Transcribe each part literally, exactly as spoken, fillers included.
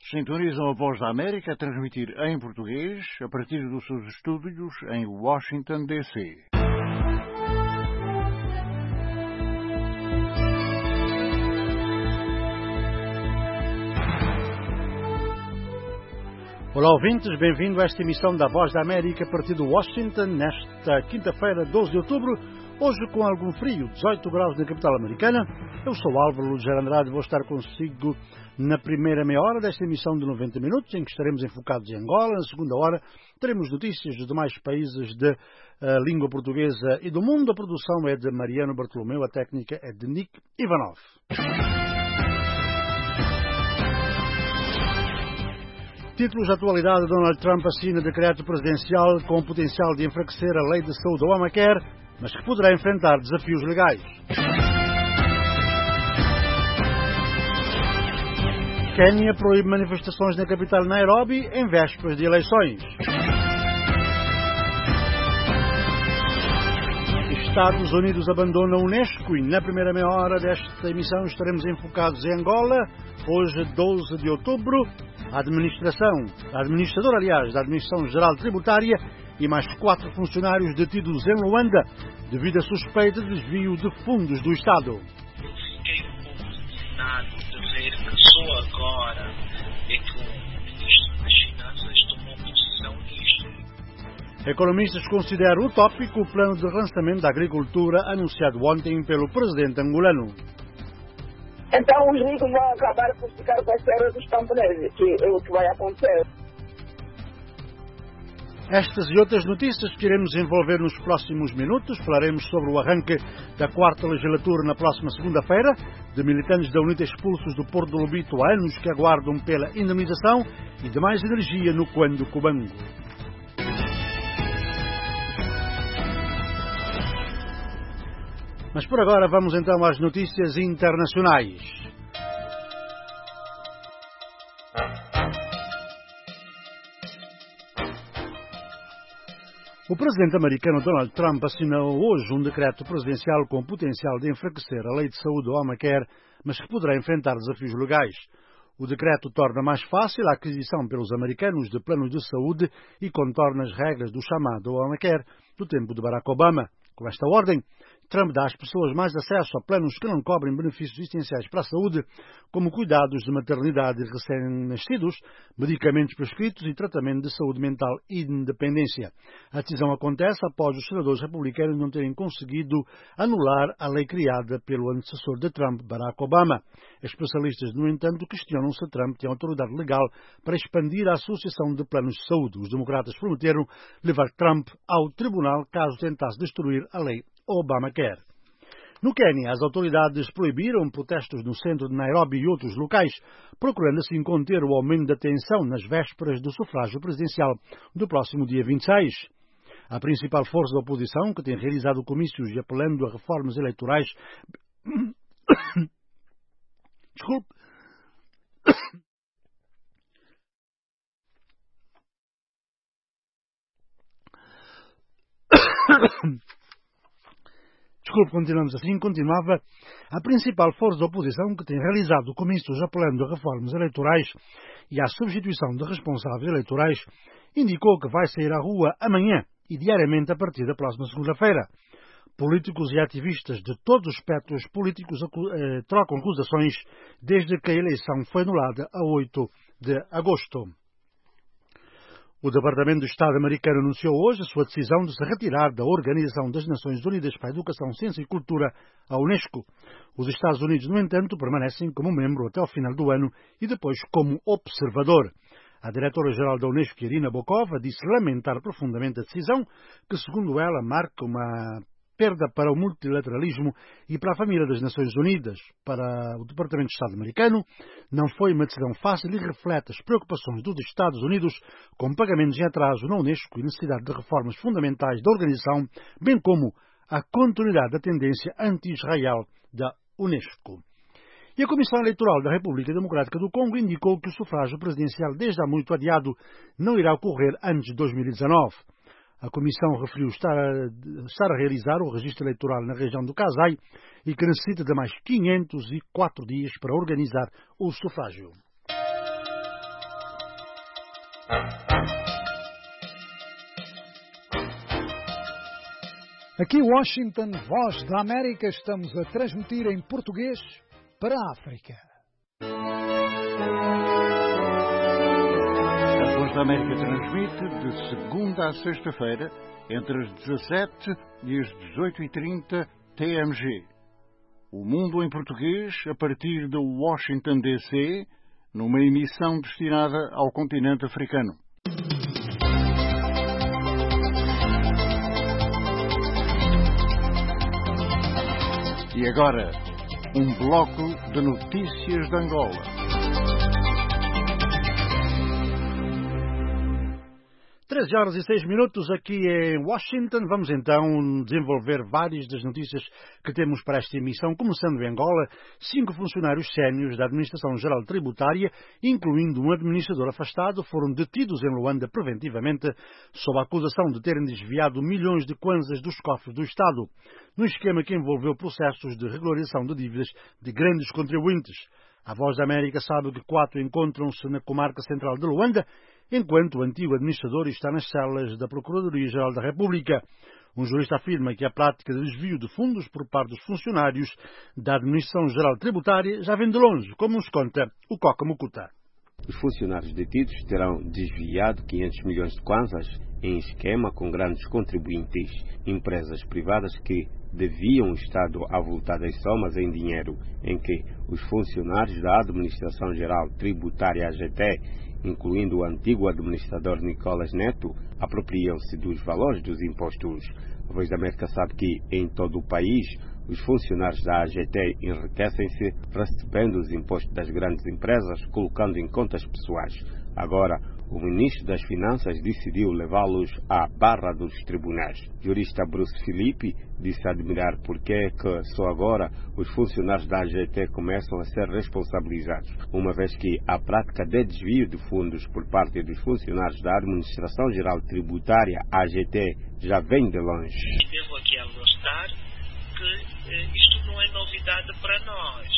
Sintonizam a Voz da América a transmitir em português a partir dos seus estúdios em Washington, D C Olá, ouvintes, bem-vindo a esta emissão da Voz da América a partir de Washington, nesta quinta-feira, doze de outubro, hoje com algum frio, dezoito graus na capital americana. Eu sou Álvaro Luger Andrade e vou estar consigo na primeira meia hora desta emissão de noventa minutos, em que estaremos enfocados em Angola. Na segunda hora teremos notícias dos demais países de uh, língua portuguesa e do mundo. A produção é de Mariano Bartolomeu, a técnica é de Nick Ivanov. Títulos de atualidade: Donald Trump assina decreto presidencial com o potencial de enfraquecer a lei de saúde Obamacare, mas que poderá enfrentar desafios legais. Quênia proíbe manifestações na capital Nairobi em vésperas de eleições. Estados Unidos abandona a Unesco e na primeira meia hora desta emissão estaremos enfocados em Angola. Hoje, doze de outubro, a administração, a administradora, aliás, da Administração Geral Tributária e mais quatro funcionários detidos em Luanda devido a suspeita de desvio de fundos do Estado. Eu fiquei um pouco indignado de ver que só agora é que o Ministro das Finanças tomou posição nisto. Economistas consideram utópico o plano de relançamento da agricultura anunciado ontem pelo presidente angolano. Então os ricos vão acabar por ficar com as terras dos camponeses, que é o que vai acontecer. Estas e outras notícias que iremos envolver nos próximos minutos. Falaremos sobre o arranque da quarta legislatura na próxima segunda-feira, de militantes da UNITA expulsos do Porto do Lobito há anos que aguardam pela indemnização e de mais energia no Cuando Cubango. Mas por agora vamos então às notícias internacionais. O presidente americano Donald Trump assinou hoje um decreto presidencial com o potencial de enfraquecer a lei de saúde Obamacare, mas que poderá enfrentar desafios legais. O decreto torna mais fácil a aquisição pelos americanos de planos de saúde e contorna as regras do chamado Obamacare do tempo de Barack Obama. Com esta ordem, Trump dá às pessoas mais acesso a planos que não cobrem benefícios essenciais para a saúde, como cuidados de maternidade e recém-nascidos, medicamentos prescritos e tratamento de saúde mental e de independência. A decisão acontece após os senadores republicanos não terem conseguido anular a lei criada pelo antecessor de Trump, Barack Obama. Especialistas, no entanto, questionam se Trump tem autoridade legal para expandir a associação de planos de saúde. Os democratas prometeram levar Trump ao tribunal caso tentasse destruir a lei Obamacare. No Quênia, as autoridades proibiram protestos no centro de Nairobi e outros locais, procurando assim conter o aumento da tensão nas vésperas do sufrágio presidencial do próximo dia vinte e seis. A principal força da oposição, que tem realizado comícios e apelando a reformas eleitorais... Desculpe. Desculpe, continuamos assim. Continuava a principal força da oposição, que tem realizado comícios apelando a reformas eleitorais e à substituição de responsáveis eleitorais, indicou que vai sair à rua amanhã e diariamente a partir da próxima segunda-feira. Políticos e ativistas de todos os espectros políticos eh, trocam acusações desde que a eleição foi anulada a oito de agosto. O Departamento de Estado americano anunciou hoje a sua decisão de se retirar da Organização das Nações Unidas para a Educação, Ciência e Cultura, a Unesco. Os Estados Unidos, no entanto, permanecem como membro até ao final do ano e depois como observador. A diretora-geral da Unesco, Irina Bokova, disse lamentar profundamente a decisão, que, segundo ela, marca uma perda para o multilateralismo e para a família das Nações Unidas. Para o Departamento de Estado americano, não foi uma decisão fácil e reflete as preocupações dos Estados Unidos com pagamentos em atraso na Unesco e necessidade de reformas fundamentais da organização, bem como a continuidade da tendência anti-Israel da Unesco. E a Comissão Eleitoral da República Democrática do Congo indicou que o sufrágio presidencial, desde há muito adiado, não irá ocorrer antes de dois mil e dezanove. A Comissão referiu estar a, estar a realizar o registro eleitoral na região do Kasai e que necessita de mais quinhentos e quatro dias para organizar o sufrágio. Aqui Washington, Voz da América, estamos a transmitir em português para a África. A Voz da América transmite de segunda a sexta-feira, entre as dezassete e as dezoito e trinta T M G. O Mundo em Português, a partir de Washington, D C, numa emissão destinada ao continente africano. E agora, um bloco de notícias de Angola. treze horas e seis minutos aqui em Washington. Vamos então desenvolver várias das notícias que temos para esta emissão, começando em Angola. Cinco funcionários sénios da Administração Geral Tributária, incluindo um administrador afastado, foram detidos em Luanda preventivamente sob a acusação de terem desviado milhões de kwanzas dos cofres do Estado, num esquema que envolveu processos de regularização de dívidas de grandes contribuintes. A Voz da América sabe que quatro encontram-se na comarca central de Luanda, enquanto o antigo administrador está nas celas da Procuradoria-Geral da República. Um jurista afirma que a prática de desvio de fundos por parte dos funcionários da Administração Geral Tributária já vem de longe, como nos conta o Coca Mucuta. Os funcionários detidos terão desviado quinhentos milhões de kwanzas em esquema com grandes contribuintes, empresas privadas que deviam o Estado avultadas somas em dinheiro, em que os funcionários da Administração Geral Tributária A G T, incluindo o antigo administrador Nicolas Neto, apropriam-se dos valores dos impostos. A Voz da América sabe que, em todo o país, os funcionários da A G T enriquecem-se recebendo os impostos das grandes empresas, colocando em contas pessoais. Agora, o ministro das Finanças decidiu levá-los à barra dos tribunais. O jurista Bruce Filipe disse admirar porque é que só agora os funcionários da A G T começam a ser responsabilizados, uma vez que a prática de desvio de fundos por parte dos funcionários da Administração Geral Tributária, A G T, já vem de longe. Devo aqui alostrar que eh, isto não é novidade para nós.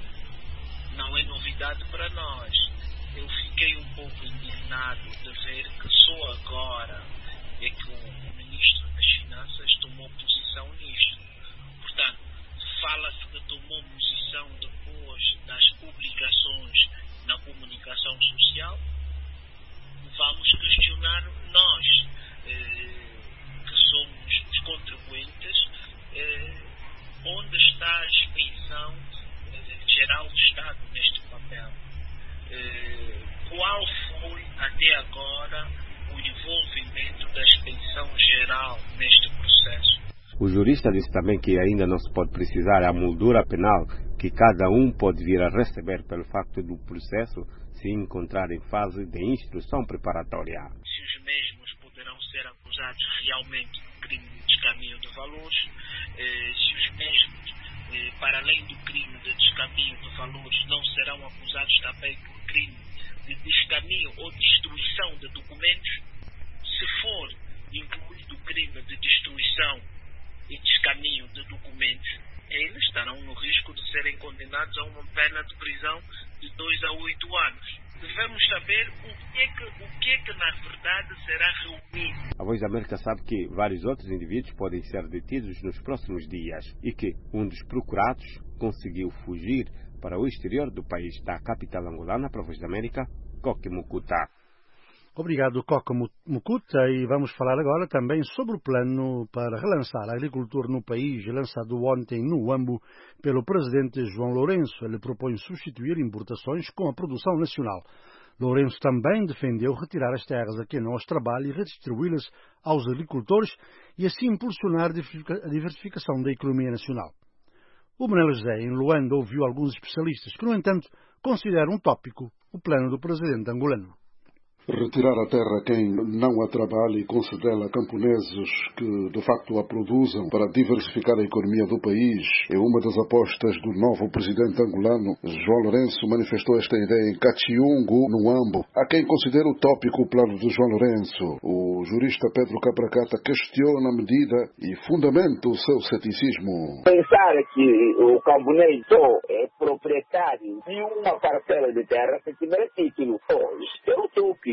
Não é novidade para nós. Eu fiquei um pouco indignado de ver que só agora é que o Ministro das Finanças tomou posição nisto. Portanto, fala-se que tomou posição depois das publicações na comunicação social. Vamos questionar nós, eh, que somos os contribuintes, eh, onde está a expensão eh, geral do Estado neste papel. Qual foi até agora o envolvimento da expensão geral neste processo? O jurista disse também que ainda não se pode precisar a moldura penal que cada um pode vir a receber pelo facto do processo se encontrar em fase de instrução preparatória. Se os mesmos poderão ser acusados realmente de crime de descaminho de valores, eh, se os mesmos, eh, para além do crime de descaminho de valores, não serão acusados também por crime de descaminho ou destruição de documentos. Se for incluído o crime de destruição e descaminho de documentos, eles estarão no risco de serem condenados a uma pena de prisão de dois a oito anos. Devemos saber o que é que, o que, é que na verdade será reunido. A Voz da América sabe que vários outros indivíduos podem ser detidos nos próximos dias e que um dos procurados conseguiu fugir para o exterior do país, da capital angolana. Para a Voz da América, Coque Mucuta. Obrigado, Coca Mucuta, e vamos falar agora também sobre o plano para relançar a agricultura no país, lançado ontem no Huambo pelo presidente João Lourenço. Ele propõe substituir importações com a produção nacional. Lourenço também defendeu retirar as terras a quem não as trabalha e redistribuí-las aos agricultores e assim impulsionar a diversificação da economia nacional. O Manuel José, em Luanda, ouviu alguns especialistas que, no entanto, consideram um tópico o plano do presidente angolano. Retirar a terra a quem não a trabalha e concedê-la a camponeses que de facto a produzam para diversificar a economia do país é uma das apostas do novo presidente angolano. João Lourenço manifestou esta ideia em Cachiungo, no Huambo. Há quem considere utópico o plano de João Lourenço. O jurista Pedro Cabracata questiona a medida e fundamenta o seu ceticismo. Pensar que o camponês só é proprietário de uma parcela de terra se tiver título, pois é utópico.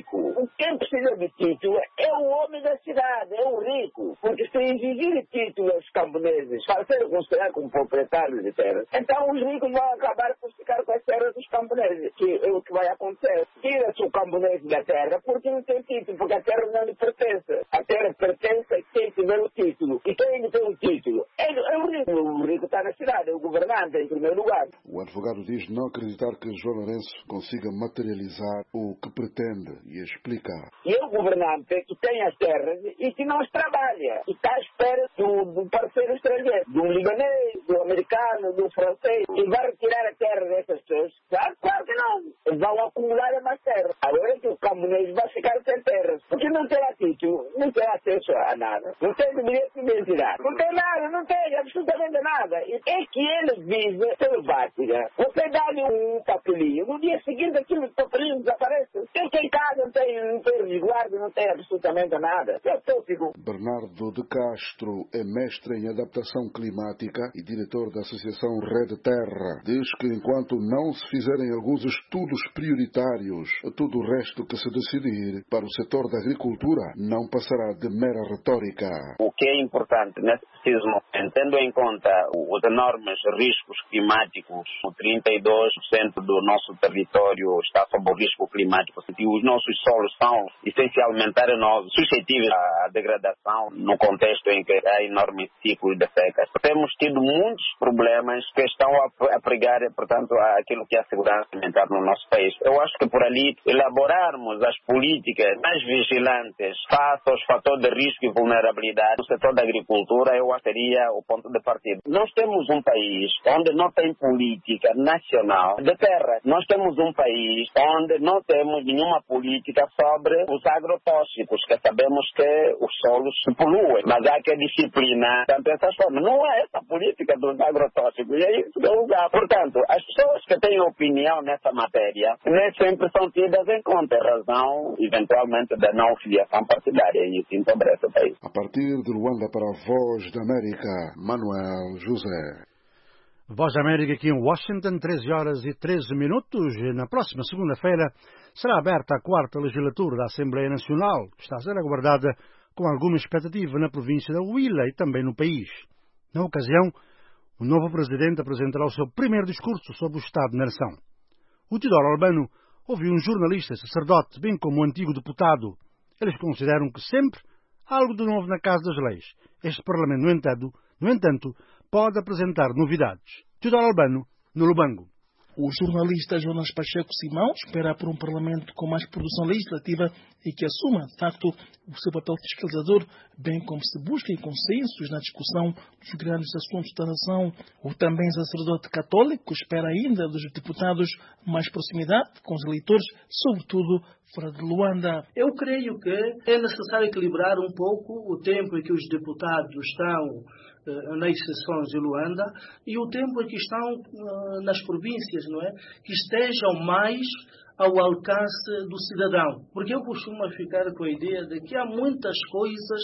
rico. Quem precisa de título é o homem da cidade, é o rico. Porque se exigir título aos camponeses para serem considerados como proprietários de terras, então os ricos vão acabar por ficar com as terras dos camponeses, que é o que vai acontecer. Tira-se o camponês da terra porque não tem título, porque a terra não lhe pertence. A terra pertence a quem tiver o título. E quem tem o título é, é o rico. O rico está na cidade, é o governante em primeiro lugar. O advogado diz não acreditar que João Lourenço consiga materializar o que pretende e explicar. E é o governante que tem as terras e que não as trabalha. E está à espera do, do parceiro estrangeiro, do libanês, do americano, do francês, e vai retirar a terra dessas pessoas. Claro, claro que não. Vão acumular mais terra. Agora que o camponês vai ficar sem terras. Porque não terá título, não terá acesso a nada. Não tem bilhete de identidade. Não tem nada, não tem absolutamente nada. É que ele vive selvática. Você dá-lhe um papelinho, no dia seguinte aquele papelinho desaparece. Quem tem casa, não tem, não tem resguardo, não tem absolutamente nada. É tóxico. Bernardo de Castro é mestre em adaptação climática e diretor da Associação Rede Terra. Diz que enquanto não se fizerem alguns estudos prioritários, tudo o resto que se decidir para o setor da agricultura não passará de mera retórica. O que é importante nesse preciso momento, tendo em conta os enormes riscos climáticos, trinta e dois por cento do nosso território está sob o risco climático e os nossos solos são essencialmente arenosos, suscetíveis à degradação no contexto em que há enorme ciclo de secas. Temos tido muitos problemas que estão a pregar, portanto, aquilo que é a segurança alimentar no nosso país. Eu acho que por ali elaborarmos as políticas mais vigilantes face aos fatores de risco e vulnerabilidade no setor da agricultura, eu acho que seria o ponto de partida. Nós temos um país onde não tem política nacional de terra. Nós temos um país onde não temos nenhuma política sobre os agrotóxicos, que sabemos que os solos se poluem, mas há que disciplinar tanto essas formas. Não é essa política dos agrotóxicos, e é isso que eu usar. Portanto, as pessoas que têm opinião nessa matéria nem sempre são tidas em conta, em razão, eventualmente, da não filiação partidária, e isso empobrece o país. A partir de Luanda para a Voz da América, Manuel José. Voz da América aqui em Washington, treze horas e treze minutos. Na próxima segunda-feira será aberta a quarta legislatura da Assembleia Nacional, que está a ser aguardada com alguma expectativa na província da Huila e também no país. Na ocasião, o novo presidente apresentará o seu primeiro discurso sobre o Estado da Nação. O Teodoro Albano ouviu um jornalista, sacerdote, bem como um antigo deputado. Eles consideram que sempre há algo de novo na Casa das Leis. Este Parlamento, no entanto, no entanto pode apresentar novidades. Teodoro Albano, no Lubango. O jornalista Jonas Pacheco Simão espera por um Parlamento com mais produção legislativa e que assuma, de facto, o seu papel fiscalizador, bem como se busquem consensos na discussão dos grandes assuntos da nação. O também sacerdote católico espera ainda dos deputados mais proximidade com os eleitores, sobretudo fora de Luanda. Eu creio que é necessário equilibrar um pouco o tempo em que os deputados estão nas sessões de Luanda e o tempo em que estão uh, nas províncias, não é? Que estejam mais ao alcance do cidadão. Porque eu costumo ficar com a ideia de que há muitas coisas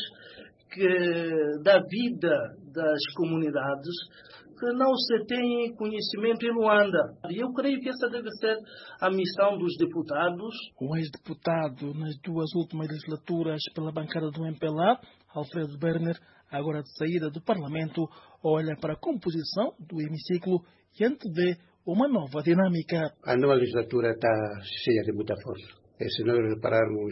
que, da vida das comunidades que não se tem conhecimento em Luanda. E eu creio que essa deve ser a missão dos deputados. O ex-deputado nas duas últimas legislaturas pela bancada do M P L A, Alfredo Berner, agora de saída do Parlamento, olha para a composição do hemiciclo e antevê uma nova dinâmica. A nova legislatura está cheia de muita força. E se nós repararmos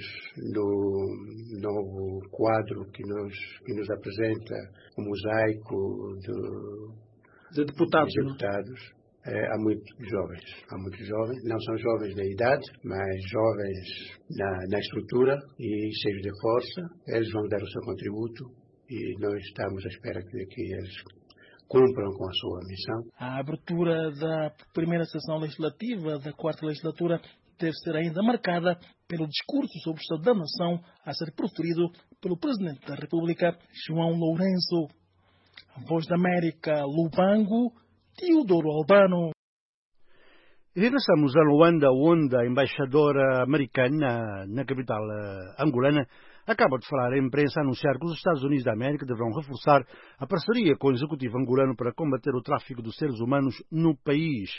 no novo quadro que nos, que nos apresenta o mosaico do, de deputados, de deputados é, há muitos jovens. Há muitos jovens, não são jovens da idade, mas jovens na, na estrutura e cheios de força. Eles vão dar o seu contributo e nós estamos à espera que, que eles cumpram com a sua missão. A abertura da primeira sessão legislativa da quarta legislatura deve ser ainda marcada pelo discurso sobre o Estado da Nação a ser proferido pelo Presidente da República, João Lourenço. A Voz da América, Lubango, Teodoro Albano. E regressamos a Luanda, onde a embaixadora americana na capital angolana acaba de falar à imprensa a anunciar que os Estados Unidos da América deverão reforçar a parceria com o executivo angolano para combater o tráfico de seres humanos no país.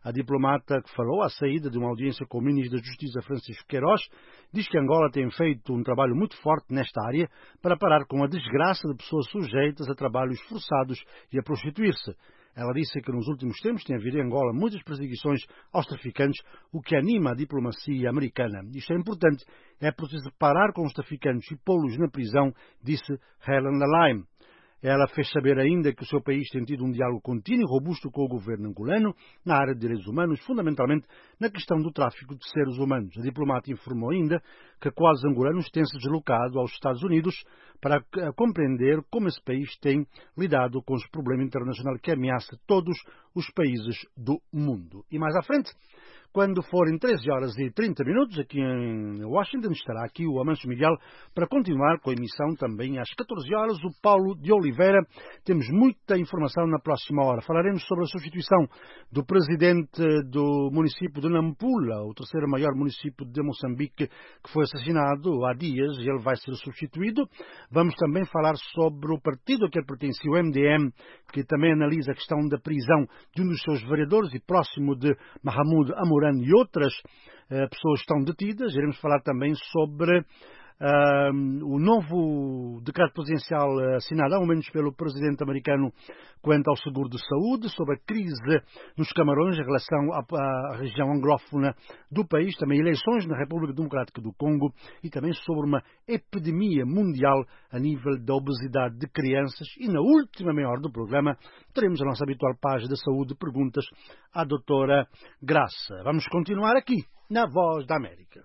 A diplomata, que falou à saída de uma audiência com o ministro da Justiça, Francisco Queiroz, diz que Angola tem feito um trabalho muito forte nesta área para parar com a desgraça de pessoas sujeitas a trabalhos forçados e a prostituir-se. Ela disse que nos últimos tempos tem havido em Angola muitas perseguições aos traficantes, o que anima a diplomacia americana. Isto é importante, é preciso parar com os traficantes e pô-los na prisão, disse Helen Lalaim. Ela fez saber ainda que o seu país tem tido um diálogo contínuo e robusto com o governo angolano na área de direitos humanos, fundamentalmente na questão do tráfico de seres humanos. A diplomata informou ainda que quase angolanos têm se deslocado aos Estados Unidos para compreender como esse país tem lidado com os problemas internacionais que ameaçam todos os países do mundo. E mais à frente, quando forem treze horas e trinta minutos, aqui em Washington, estará aqui o Amancio Miguel para continuar com a emissão também às catorze horas. O Paulo de Oliveira, temos muita informação na próxima hora. Falaremos sobre a substituição do presidente do município de Nampula, o terceiro maior município de Moçambique, que foi assassinado há dias, e ele vai ser substituído. Vamos também falar sobre o partido a que ele pertence, o M D M, que também analisa a questão da prisão de um dos seus vereadores e próximo de Mahamoud Amour e outras uh, pessoas estão detidas. Iremos falar também sobre uh, o novo decreto presidencial assinado, ao menos pelo presidente americano, quanto ao seguro de saúde, sobre a crise nos Camarões em relação à, à região anglófona do país, também eleições na República Democrática do Congo e também sobre uma epidemia mundial a nível da obesidade de crianças. E na última meia hora do programa teremos a nossa habitual página de saúde, perguntas à doutora Graça. Vamos continuar aqui na Voz da América.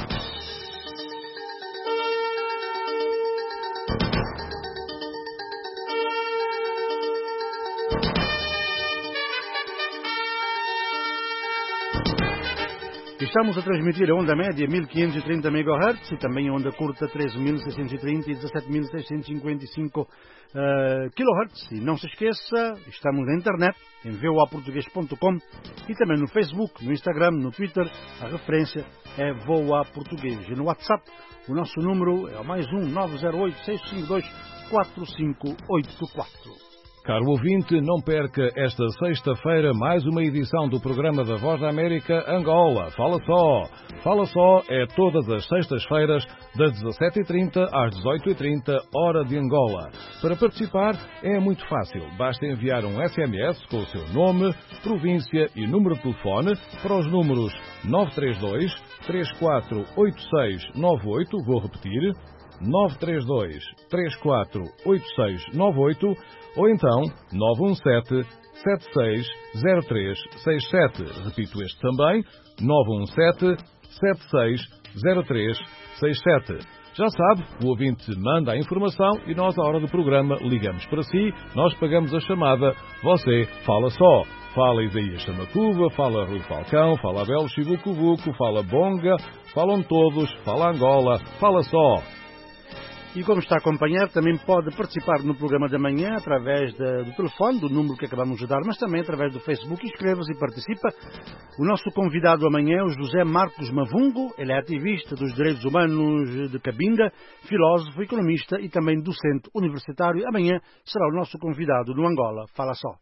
Estamos a transmitir a onda média mil quinhentos e trinta megahertz e também a onda curta treze mil seiscentos e trinta e dezassete mil seiscentos e cinquenta e cinco uh, kilohertz. E não se esqueça, estamos na internet, em v o a português ponto com e também no Facebook, no Instagram, no Twitter. A referência é V O A Português. E no WhatsApp, o nosso número é o mais um nove zero oito, seis cinco dois, quatro cinco oito quatro. Caro ouvinte, não perca esta sexta-feira mais uma edição do programa da Voz da América Angola. Fala Só! Fala Só é todas as sextas-feiras, das dezassete e trinta às dezoito e trinta, hora de Angola. Para participar é muito fácil. Basta enviar um S M S com o seu nome, província e número de telefone para os números nove três dois, três quatro oito seis nove oito, vou repetir, nove três dois, três quatro oito seis nove oito, ou então nove um sete, sete seis zero três seis sete. Repito este também, nove um sete, sete seis zero três seis sete. Já sabe, o ouvinte manda a informação e nós, à hora do programa, ligamos para si, nós pagamos a chamada, você fala só. Fala Isaías Chamacuva, fala Rui Falcão, fala Abel Chivucuvuco, fala Bonga, falam todos, fala Angola, fala só. E como está a acompanhar, também pode participar no programa da manhã através de, do telefone, do número que acabamos de dar, mas também através do Facebook. Inscreva-se e participa. O nosso convidado amanhã é o José Marcos Mavungo. Ele é ativista dos direitos humanos de Cabinda, filósofo, economista e também docente universitário. Amanhã será o nosso convidado no Angola. Fala Só.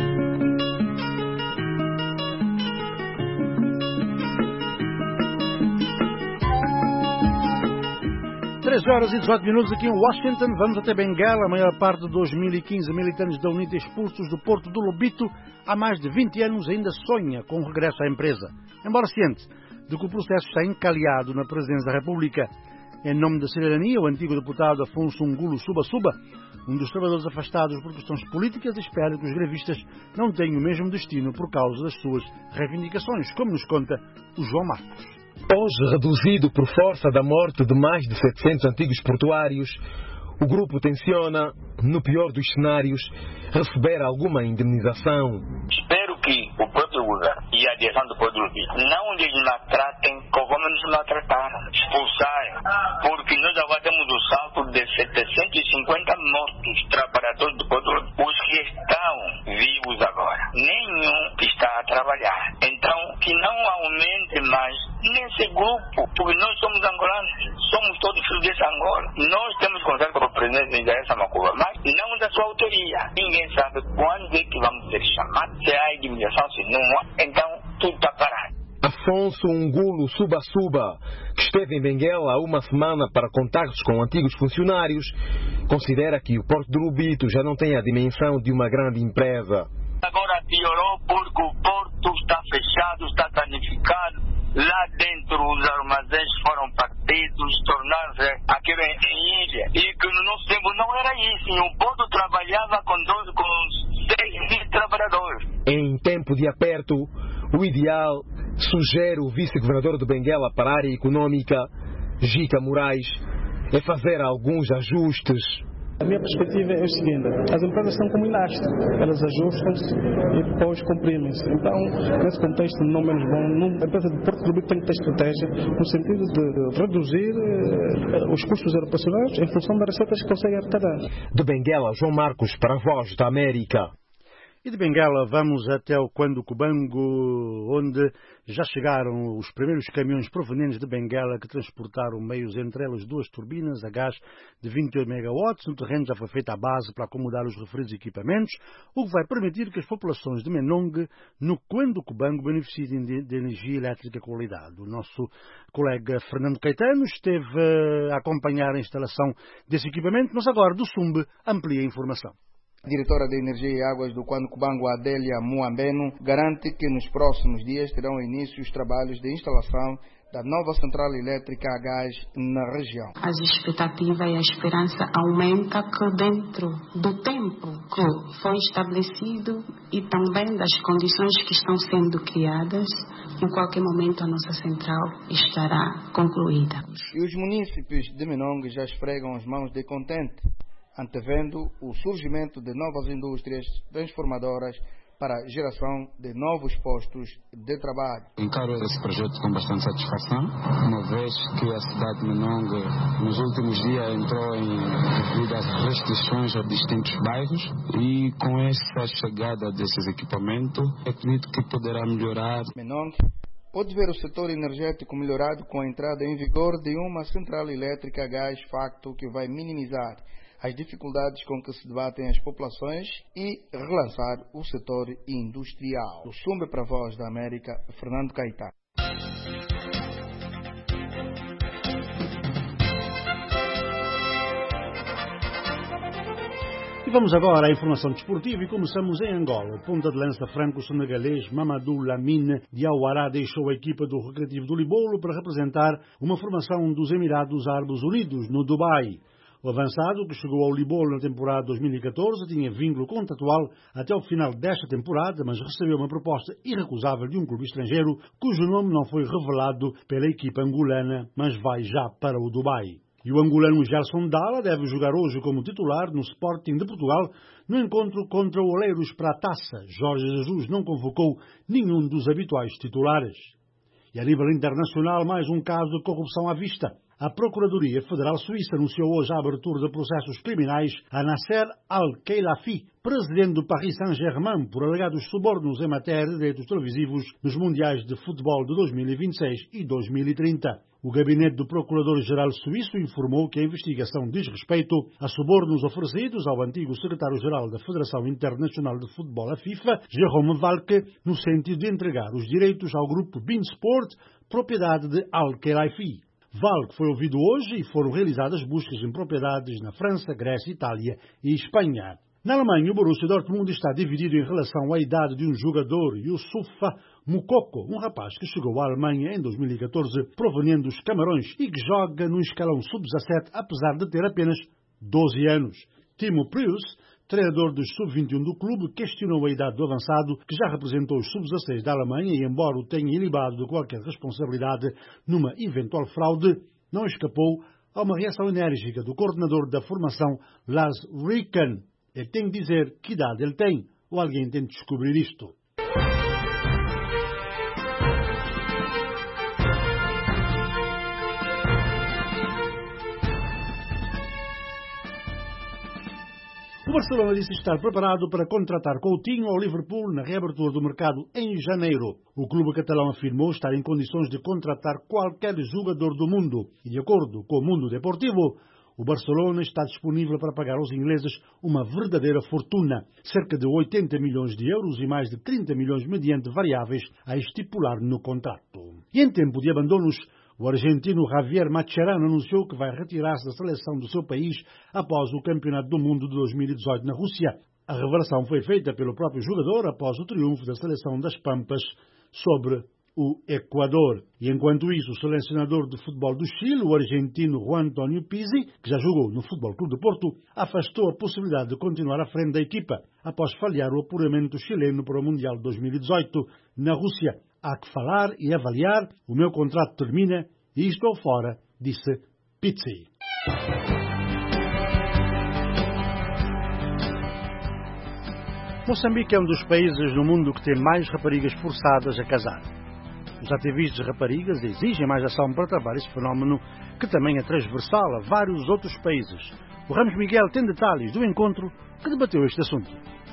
treze horas e dezoito minutos aqui em Washington. Vamos até Benguela. A maior parte de dois mil e quinze militantes da UNITA expulsos do porto do Lobito há mais de vinte anos ainda sonha com o regresso à empresa, embora ciente de que o processo está encalhado na Presidência da República. Em nome da cidadania, o antigo deputado Afonso Ngulo Suba Suba, um dos trabalhadores afastados por questões políticas, espera que os grevistas não tenham o mesmo destino por causa das suas reivindicações, como nos conta o João Marcos. Hoje, reduzido por força da morte de mais de setecentos antigos portuários, o grupo tenciona, no pior dos cenários, receber alguma indemnização. Espero que o próprio governo e a direção do Porto do Lobito não lhes maltratem como nos maltrataram, expulsarem, porque nós agora temos o salto de setecentos e cinquenta mortos trabalhadores do Porto do Lobito, os que estão vivos agora, nenhum que está a trabalhar. Então, que não aumente mais nesse grupo, porque nós somos angolanos, somos somos todos filhos dessa Angola. Nós temos contato com o presidente Isaías Samakuba, mas não da sua autoria. Ninguém sabe quando é que vamos ser chamados, se há indemnização, se não há. Então, tudo está parado. Afonso Ngulo Suba Suba, que esteve em Benguela há uma semana para contactos com antigos funcionários, considera que o Porto de Lubito já não tem a dimensão de uma grande empresa. Agora piorou porque o porto está fechado, está danificado. Lá dentro os armazéns foram partidos, tornaram-se aquilo em ilha. E que no nosso tempo não era isso. O porto trabalhava com, doze, com seis mil trabalhadores. Em tempo de aperto, o ideal, sugere o vice-governador de Benguela para a área econômica, Gica Moraes, é fazer alguns ajustes. A minha perspectiva é o seguinte: as empresas são como elástico, elas ajustam-se e depois comprimem-se. Então, nesse contexto não menos bom, a empresa de Porto de Lubito tem que ter estratégia no sentido de reduzir os custos operacionais em função das receitas que conseguem arrecadar. De Benguela, João Marcos, para a Voz da América. E de Benguela vamos até o Cuando-Cubango, onde já chegaram os primeiros caminhões provenientes de Benguela que transportaram meios, entre elas duas turbinas a gás de vinte e oito megawatts. No terreno já foi feita a base para acomodar os referidos equipamentos, o que vai permitir que as populações de Menongue, no Cuando-Cubango, beneficiem de, de energia elétrica de qualidade. O nosso colega Fernando Caetano esteve a acompanhar a instalação desse equipamento, mas agora do SUMB amplia a informação. A diretora de Energia e Águas do Cuando-Cubango, Adélia Muambeno, garante que nos próximos dias terão início os trabalhos de instalação da nova central elétrica a gás na região. As expectativas e a esperança aumenta que dentro do tempo que foi estabelecido e também das condições que estão sendo criadas, em qualquer momento a nossa central estará concluída. E os munícipes de Menongue já esfregam as mãos de contente, antevendo o surgimento de novas indústrias transformadoras para a geração de novos postos de trabalho. Encaro esse projeto com bastante satisfação, uma vez que a cidade de Menongue nos últimos dias entrou em devido às restrições a distintos bairros, e com essa chegada desses equipamentos, acredito que poderá melhorar. Menongue pode ver o setor energético melhorado com a entrada em vigor de uma central elétrica a gás, facto que vai minimizar as dificuldades com que se debatem as populações e relançar o setor industrial. O SUMB para a Voz da América, Fernando Caetano. E vamos agora à informação desportiva e começamos em Angola. O ponta de lança franco-senegalês Mamadou Lamine Diawara deixou a equipa do Recreativo do Libolo para representar uma formação dos Emirados Árabes Unidos, no Dubai. O avançado, que chegou ao Libolo na temporada dois mil e catorze, tinha vínculo contratual até o final desta temporada, mas recebeu uma proposta irrecusável de um clube estrangeiro, cujo nome não foi revelado pela equipa angolana, mas vai já para o Dubai. E o angolano Gerson Dalla deve jogar hoje como titular no Sporting de Portugal, no encontro contra o Oleiros para a Taça. Jorge Jesus não convocou nenhum dos habituais titulares. E a nível internacional, mais um caso de corrupção à vista. A Procuradoria Federal Suíça anunciou hoje a abertura de processos criminais a Nasser Al-Khelaifi, presidente do Paris Saint-Germain, por alegados subornos em matéria de direitos televisivos nos Mundiais de Futebol de dois mil e vinte e seis e dois mil e trinta. O gabinete do Procurador-Geral Suíço informou que a investigação diz respeito a subornos oferecidos ao antigo secretário-geral da Federação Internacional de Futebol, a FIFA, Jérôme Valcke, no sentido de entregar os direitos ao grupo Beansport, propriedade de Al-Khelaifi. Valcke foi ouvido hoje e foram realizadas buscas em propriedades na França, Grécia, Itália e Espanha. Na Alemanha, o Borussia Dortmund está dividido em relação à idade de um jogador, Youssoufa Moukoko, um rapaz que chegou à Alemanha em dois mil e catorze, proveniente dos Camarões e que joga no escalão sub dezassete, apesar de ter apenas doze anos. Timo Prius, treinador dos sub vinte e um do clube, questionou a idade do avançado, que já representou os sub dezasseis da Alemanha e, embora o tenha ilibado de qualquer responsabilidade numa eventual fraude, não escapou a uma reação enérgica do coordenador da formação, Lars Ricken. Ele tem que dizer que idade ele tem, ou alguém tem de descobrir isto. O Barcelona disse estar preparado para contratar Coutinho ao Liverpool na reabertura do mercado em janeiro. O clube catalão afirmou estar em condições de contratar qualquer jogador do mundo e, de acordo com o Mundo Deportivo, o Barcelona está disponível para pagar aos ingleses uma verdadeira fortuna, cerca de oitenta milhões de euros e mais de trinta milhões mediante variáveis a estipular no contrato. E em tempo de abandonos, o argentino Javier Mascherano anunciou que vai retirar-se da seleção do seu país após o Campeonato do Mundo de dois mil e dezoito na Rússia. A revelação foi feita pelo próprio jogador após o triunfo da seleção das Pampas sobre o Equador. E enquanto isso, o selecionador de futebol do Chile, o argentino Juan Antonio Pizzi, que já jogou no Futebol Clube do Porto, afastou a possibilidade de continuar à frente da equipa após falhar o apuramento chileno para o Mundial de dois mil e dezoito na Rússia. Há que falar e avaliar, o meu contrato termina e estou fora, disse Pizzi. Moçambique é um dos países no mundo que tem mais raparigas forçadas a casar. Os ativistas de raparigas exigem mais ação para travar esse fenómeno, que também é transversal a vários outros países. O Ramos Miguel tem detalhes do encontro que debateu este assunto.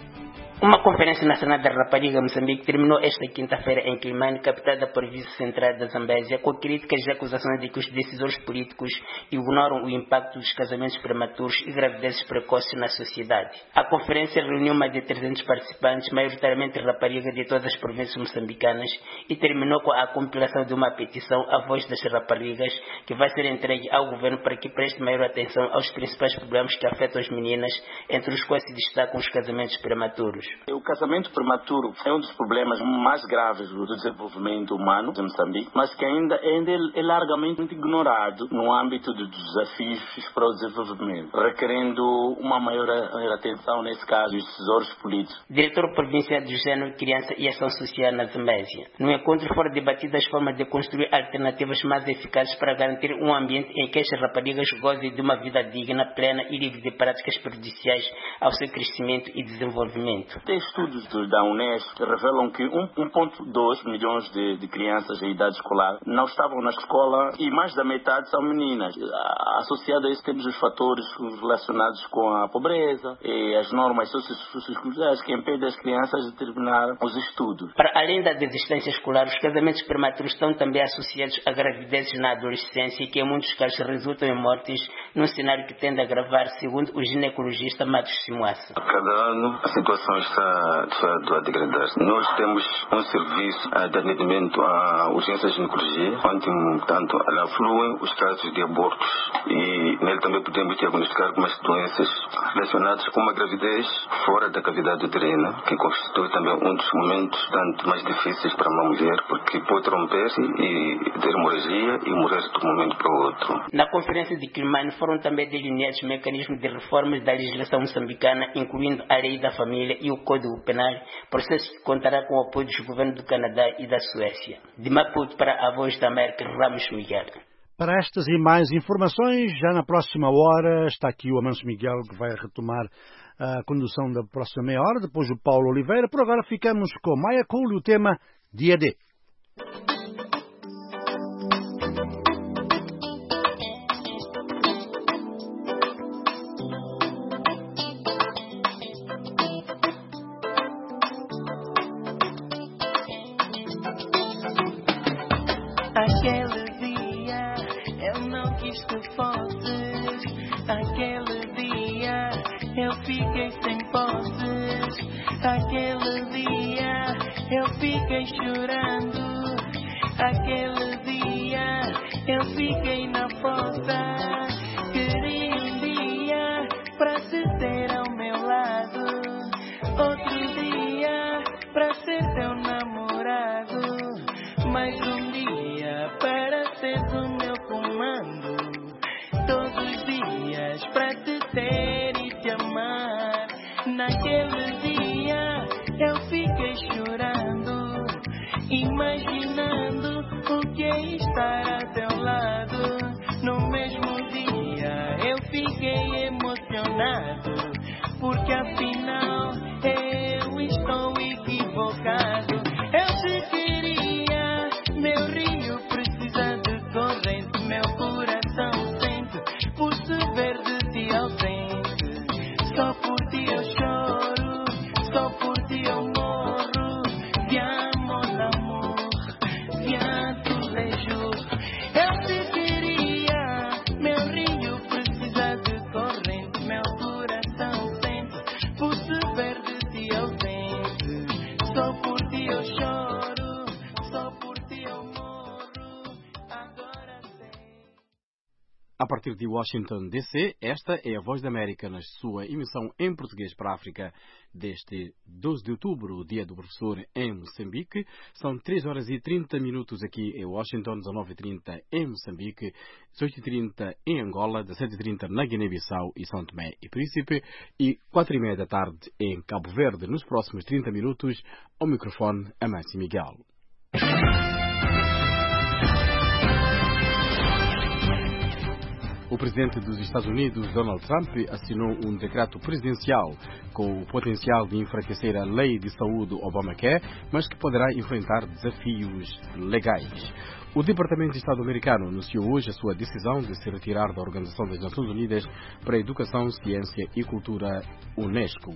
Uma Conferência Nacional da Rapariga Moçambique terminou esta quinta-feira em Quilimane, captada por vice-central da Zambésia, com críticas e acusações de que os decisores políticos ignoram o impacto dos casamentos prematuros e gravidezes precoces na sociedade. A conferência reuniu mais de trezentos participantes, maioritariamente raparigas de todas as províncias moçambicanas, e terminou com a compilação de uma petição à voz das raparigas, que vai ser entregue ao governo para que preste maior atenção aos principais problemas que afetam as meninas, entre os quais se destacam os casamentos prematuros. O casamento prematuro é um dos problemas mais graves do desenvolvimento humano de Moçambique, mas que ainda, ainda é largamente ignorado no âmbito dos desafios para o desenvolvimento, requerendo uma maior atenção, nesse caso, dos decisores políticos. Diretor Provincial de Gênero, Criança e Ação Social na Zambésia. No encontro foram debatidas formas de construir alternativas mais eficazes para garantir um ambiente em que as raparigas gozem de uma vida digna, plena e livre de práticas prejudiciais ao seu crescimento e desenvolvimento. Tem estudos da Unesco que revelam que um vírgula dois milhões de, de crianças em idade escolar não estavam na escola e mais da metade são meninas. Associado a isso temos os fatores relacionados com a pobreza e as normas socioculturais que impedem as crianças de terminar os estudos. Para além da desistência escolar, os casamentos prematuros estão também associados a gravidezes na adolescência que em muitos casos resultam em mortes, num cenário que tende a agravar, segundo o ginecologista Matos Simuassa. Cada ano a situação está a degradar-se. Nós temos um serviço de atendimento à urgência de ginecologia, onde, portanto, fluem os casos de abortos e nele também podemos diagnosticar algumas doenças relacionadas com uma gravidez fora da cavidade uterina, que constitui também um dos momentos tanto mais difíceis para uma mulher, porque pode romper-se e ter hemorragia e morrer de um momento para o outro. Na conferência de Quilimane foram também delineados mecanismos de reformas da legislação moçambicana, incluindo a lei da família e o Código Penal, processo que contará com o apoio dos governos do Canadá e da Suécia. De Maputo para a Voz da América, Ramos Miguel. Para estas e mais informações, já na próxima hora, está aqui o Amanso Miguel, que vai retomar a condução da próxima meia hora, depois o Paulo Oliveira. Por agora ficamos com Maya Cool e o tema Dia D. Aquele dia eu não quis que fosses. Aquele dia eu fiquei sem posses. Aquele dia eu fiquei chorando. Aquele dia eu fiquei na fossa. Queria um dia pra te ter ao meu lado. Outro dia pra ser teu namorado. Mais um dia para ser do meu comando. Todos os dias para te ter e te amar. Naquele dia eu fiquei chorando, imaginando o que é estar a teu lado. No mesmo dia eu fiquei emocionado, porque afinal eu estou equivocado. Eu te queria, meu rio precisa de corrente, meu coração sente por se ver de ti ausente. Só por ti A partir de Washington, D C, esta é a Voz da América na sua emissão em português para a África deste doze de outubro, dia do professor em Moçambique. São três horas e trinta minutos aqui em Washington, dezanove e trinta em Moçambique, dezoito e trinta em Angola, dezassete e trinta na Guiné-Bissau e São Tomé e Príncipe e quatro e meia da tarde em Cabo Verde. Nos próximos trinta minutos, ao microfone, Amâncio Miguel. O presidente dos Estados Unidos, Donald Trump, assinou um decreto presidencial com o potencial de enfraquecer a lei de saúde Obamacare, mas que poderá enfrentar desafios legais. O Departamento de Estado americano anunciou hoje a sua decisão de se retirar da Organização das Nações Unidas para a Educação, Ciência e Cultura, UNESCO.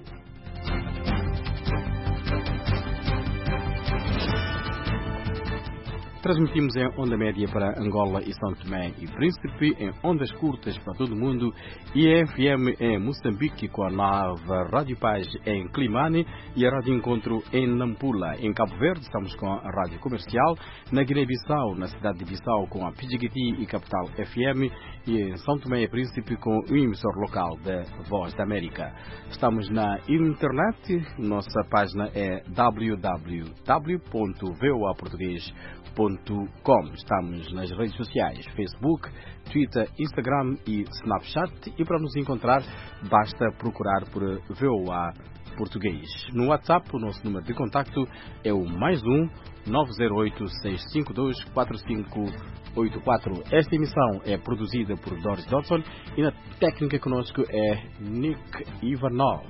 Transmitimos em onda média para Angola e São Tomé e Príncipe, em ondas curtas para todo o mundo e em F M em Moçambique com a nova Rádio Paz em Climane e a Rádio Encontro em Nampula. Em Cabo Verde estamos com a Rádio Comercial, na Guiné-Bissau, na cidade de Bissau com a Pidjigiti e Capital F M e em São Tomé e Príncipe com o emissor local da Voz da América. Estamos na internet, nossa página é w w w ponto voa português ponto com. Estamos nas redes sociais, Facebook, Twitter, Instagram e Snapchat e para nos encontrar basta procurar por V O A Português. No WhatsApp o nosso número de contacto é o mais um nove zero oito, seis cinco dois, quatro cinco oito quatro. Esta emissão é produzida por Doris Dodson e na técnica conosco é Nick Ivanov.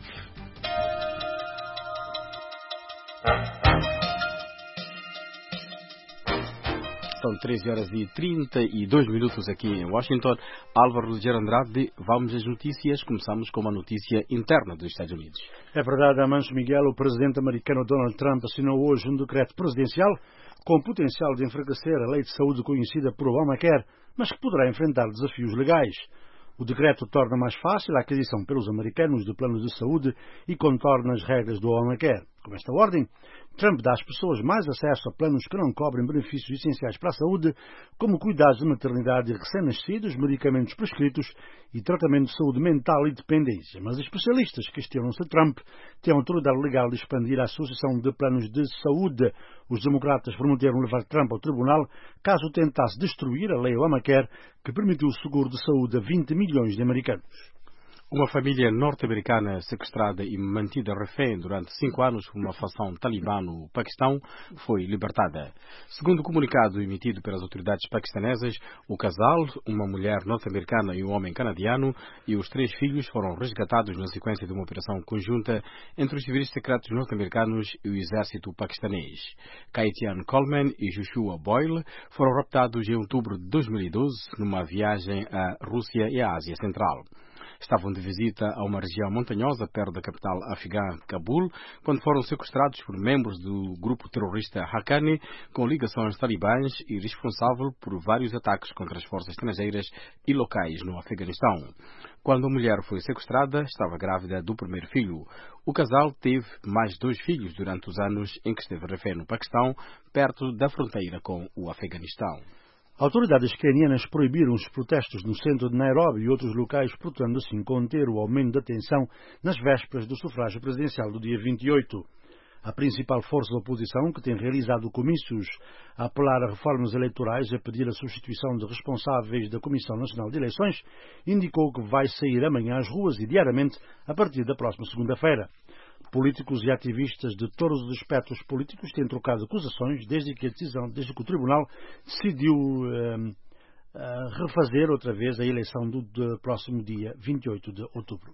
São treze horas e trinta e dois minutos aqui em Washington. Álvaro Ligeiro Andrade, vamos às notícias. Começamos com uma notícia interna dos Estados Unidos. É verdade, Amâncio Miguel. O presidente americano Donald Trump assinou hoje um decreto presidencial com potencial de enfraquecer a lei de saúde conhecida por Obamacare, mas que poderá enfrentar desafios legais. O decreto torna mais fácil a aquisição pelos americanos de planos de saúde e contorna as regras do Obamacare. Com esta ordem, Trump dá às pessoas mais acesso a planos que não cobrem benefícios essenciais para a saúde, como cuidados de maternidade de recém-nascidos, medicamentos prescritos e tratamento de saúde mental e dependência. Mas especialistas questionam se Trump tem autoridade legal de expandir a Associação de Planos de Saúde. Os democratas prometeram levar Trump ao tribunal caso tentasse destruir a lei Obamacare, que permitiu o seguro de saúde a vinte milhões de americanos. Uma família norte-americana sequestrada e mantida refém durante cinco anos por uma facção talibã no Paquistão foi libertada. Segundo o comunicado emitido pelas autoridades paquistanesas, o casal, uma mulher norte-americana e um homem canadiano, e os três filhos foram resgatados na sequência de uma operação conjunta entre os civis secretos norte-americanos e o exército paquistanês. Kaitian Coleman e Joshua Boyle foram raptados em outubro de dois mil e doze numa viagem à Rússia e à Ásia Central. Estavam de visita a uma região montanhosa perto da capital afegã, Cabul, quando foram sequestrados por membros do grupo terrorista Haqqani, com ligações talibãs e responsável por vários ataques contra as forças estrangeiras e locais no Afeganistão. Quando a mulher foi sequestrada, estava grávida do primeiro filho. O casal teve mais dois filhos durante os anos em que esteve refém no Paquistão, perto da fronteira com o Afeganistão. Autoridades quenianas proibiram os protestos no centro de Nairobi e outros locais, procurando assim conter o aumento da tensão nas vésperas do sufrágio presidencial do dia vinte e oito. A principal força da oposição, que tem realizado comícios a apelar a reformas eleitorais e a pedir a substituição de responsáveis da Comissão Nacional de Eleições, indicou que vai sair amanhã às ruas e diariamente a partir da próxima segunda-feira. Políticos e ativistas de todos os espectros políticos têm trocado acusações desde que a decisão, desde que o Tribunal decidiu um, uh, refazer outra vez a eleição do, do próximo dia vinte e oito de outubro.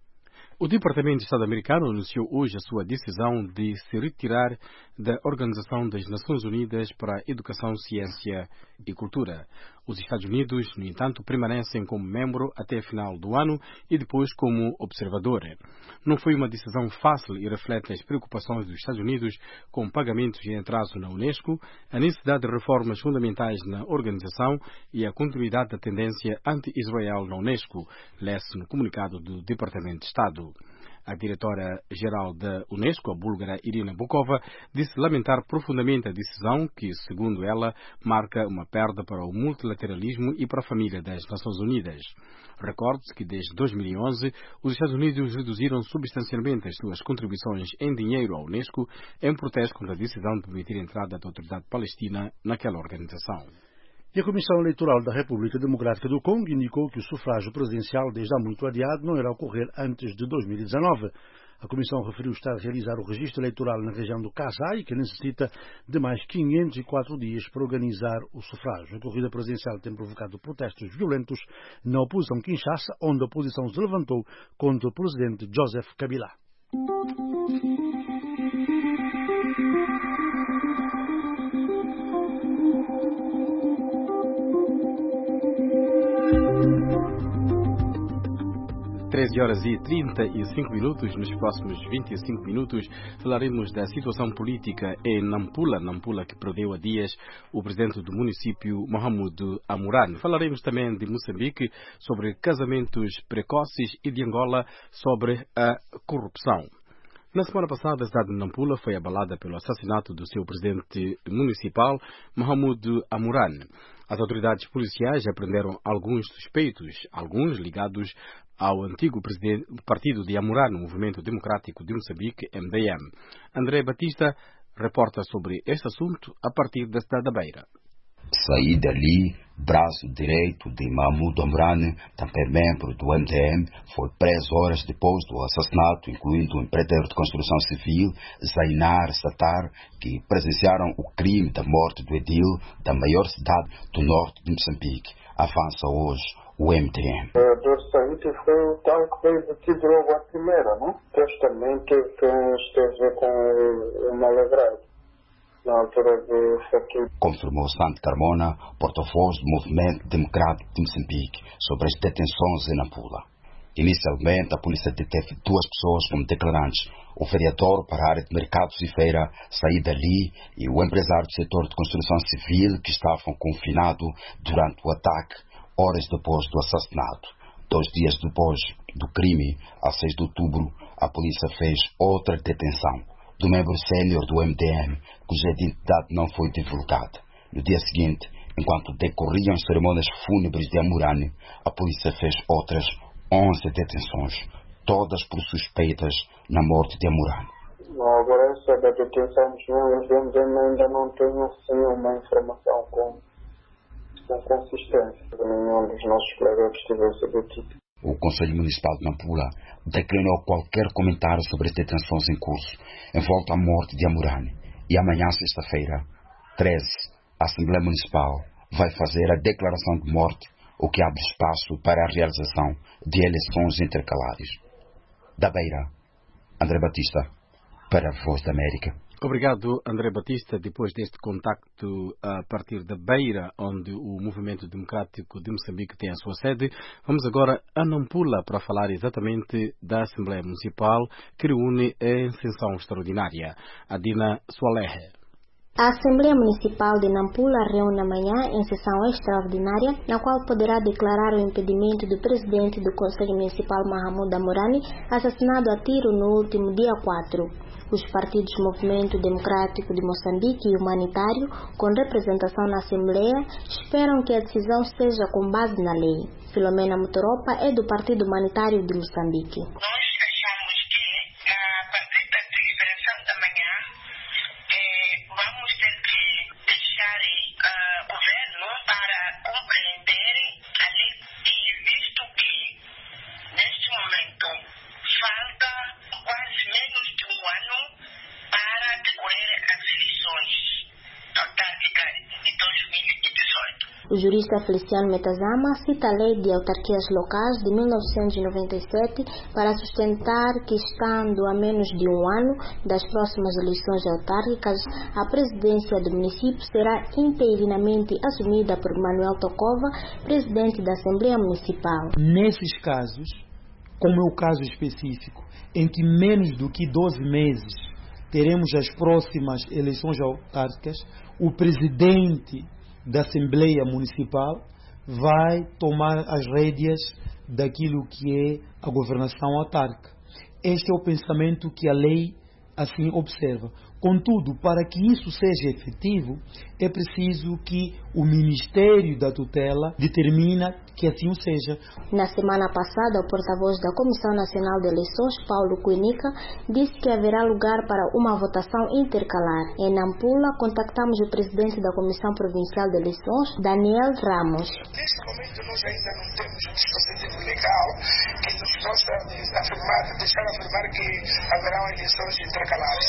O Departamento de Estado americano anunciou hoje a sua decisão de se retirar da Organização das Nações Unidas para a Educação, Ciência e Cultura. Os Estados Unidos, no entanto, permanecem como membro até a final do ano e depois como observador. Não foi uma decisão fácil e reflete as preocupações dos Estados Unidos com pagamentos em atraso na UNESCO, a necessidade de reformas fundamentais na organização e a continuidade da tendência anti-Israel na UNESCO, lê-se no comunicado do Departamento de Estado. A diretora-geral da Unesco, a búlgara Irina Bokova, disse lamentar profundamente a decisão que, segundo ela, marca uma perda para o multilateralismo e para a família das Nações Unidas. Recorde-se que desde dois mil e onze os Estados Unidos reduziram substancialmente as suas contribuições em dinheiro à Unesco em protesto contra a decisão de permitir a entrada da autoridade palestina naquela organização. E a Comissão Eleitoral da República Democrática do Congo indicou que o sufrágio presidencial, desde há muito adiado, não irá ocorrer antes de dois mil e dezanove. A Comissão referiu estar a realizar o registro eleitoral na região do Kasai, que necessita de mais quinhentos e quatro dias para organizar o sufrágio. A corrida presidencial tem provocado protestos violentos na oposição Kinshasa, onde a oposição se levantou contra o presidente Joseph Kabila. treze horas e trinta e cinco minutos. Nos próximos vinte e cinco minutos falaremos da situação política em Nampula, Nampula que perdeu há dias o presidente do município, Mohamed Amurane. Falaremos também de Moçambique, sobre casamentos precoces, e de Angola, sobre a corrupção. Na semana passada, a cidade de Nampula foi abalada pelo assassinato do seu presidente municipal, Mohamed Amurane. As autoridades policiais aprenderam alguns suspeitos, alguns ligados ao antigo partido de Amurane, o Movimento Democrático de Moçambique, M D M. André Batista reporta sobre este assunto a partir da cidade da Beira. Saí dali, braço direito de Mahmoud Amurane, também membro do M D M, foi preso horas depois do assassinato, incluindo o empreiteiro de construção civil, Zainar Satar, que presenciaram o crime da morte do edil da maior cidade do norte de Moçambique. Avança hoje o M D M. O vereador Said foi o tal que foi detido logo à primeira, não? Supostamente que esteve com o malagrado na altura de Fakir. Confirmou Santo Carmona, porta-voz do Movimento Democrático de Moçambique, sobre as detenções em Nampula. Inicialmente, a polícia deteve duas pessoas como declarantes: o vereador para a área de mercados e feira, Said Ali, e o empresário do setor de construção civil, que estavam confinados durante o ataque, horas depois do assassinato. Dois dias depois do crime, a seis de outubro, a polícia fez outra detenção do membro sénior do M D M, cuja identidade não foi divulgada. No dia seguinte, enquanto decorriam as cerimônias fúnebres de Amurane, a polícia fez outras onze detenções, todas por suspeitas na morte de Amurane. Agora, essa da detenção dos membros do M D M ainda não tenho assim uma informação com, com consistência. Nenhum dos nossos colegas tivesse detido. O Conselho Municipal de Nampula declinou qualquer comentário sobre as detenções em curso em volta à morte de Amurane. E amanhã, sexta-feira, treze, a Assembleia Municipal vai fazer a declaração de morte, o que abre espaço para a realização de eleições intercalares. Da Beira, André Batista, para a Voz da América. Obrigado, André Batista. Depois deste contacto a partir da Beira, onde o Movimento Democrático de Moçambique tem a sua sede, vamos agora a Nampula para falar exatamente da Assembleia Municipal que reúne em sessão extraordinária. Adina Soalehe. A Assembleia Municipal de Nampula reúne amanhã em sessão extraordinária, na qual poderá declarar o impedimento do presidente do Conselho Municipal, Mohamed Amurane, assassinado a tiro no último dia quatro. Os partidos Movimento Democrático de Moçambique e Humanitário, com representação na Assembleia, esperam que a decisão seja com base na lei. Filomena Motoropa é do Partido Humanitário de Moçambique. O jurista Feliciano Metazama cita a Lei de Autarquias Locais de mil novecentos e noventa e sete para sustentar que, estando a menos de um ano das próximas eleições autárquicas, a presidência do município será interinamente assumida por Manuel Tokova, presidente da Assembleia Municipal. Nesses casos, como é o caso específico, em que menos do que doze meses teremos as próximas eleições autárquicas, o presidente da Assembleia Municipal vai tomar as rédeas daquilo que é a governação autárquica. Este é o pensamento que a lei assim observa. Contudo, para que isso seja efetivo, é preciso que o Ministério da Tutela determina que assim o seja. Na semana passada, o porta-voz da Comissão Nacional de Eleições, Paulo Cuinica, disse que haverá lugar para uma votação intercalar. Em Nampula, contactamos o presidente da Comissão Provincial de Eleições, Daniel Ramos. Neste momento, nós ainda não temos um dispositivo legal que nos possa afirmar, deixar afirmar que haverá eleições intercalares.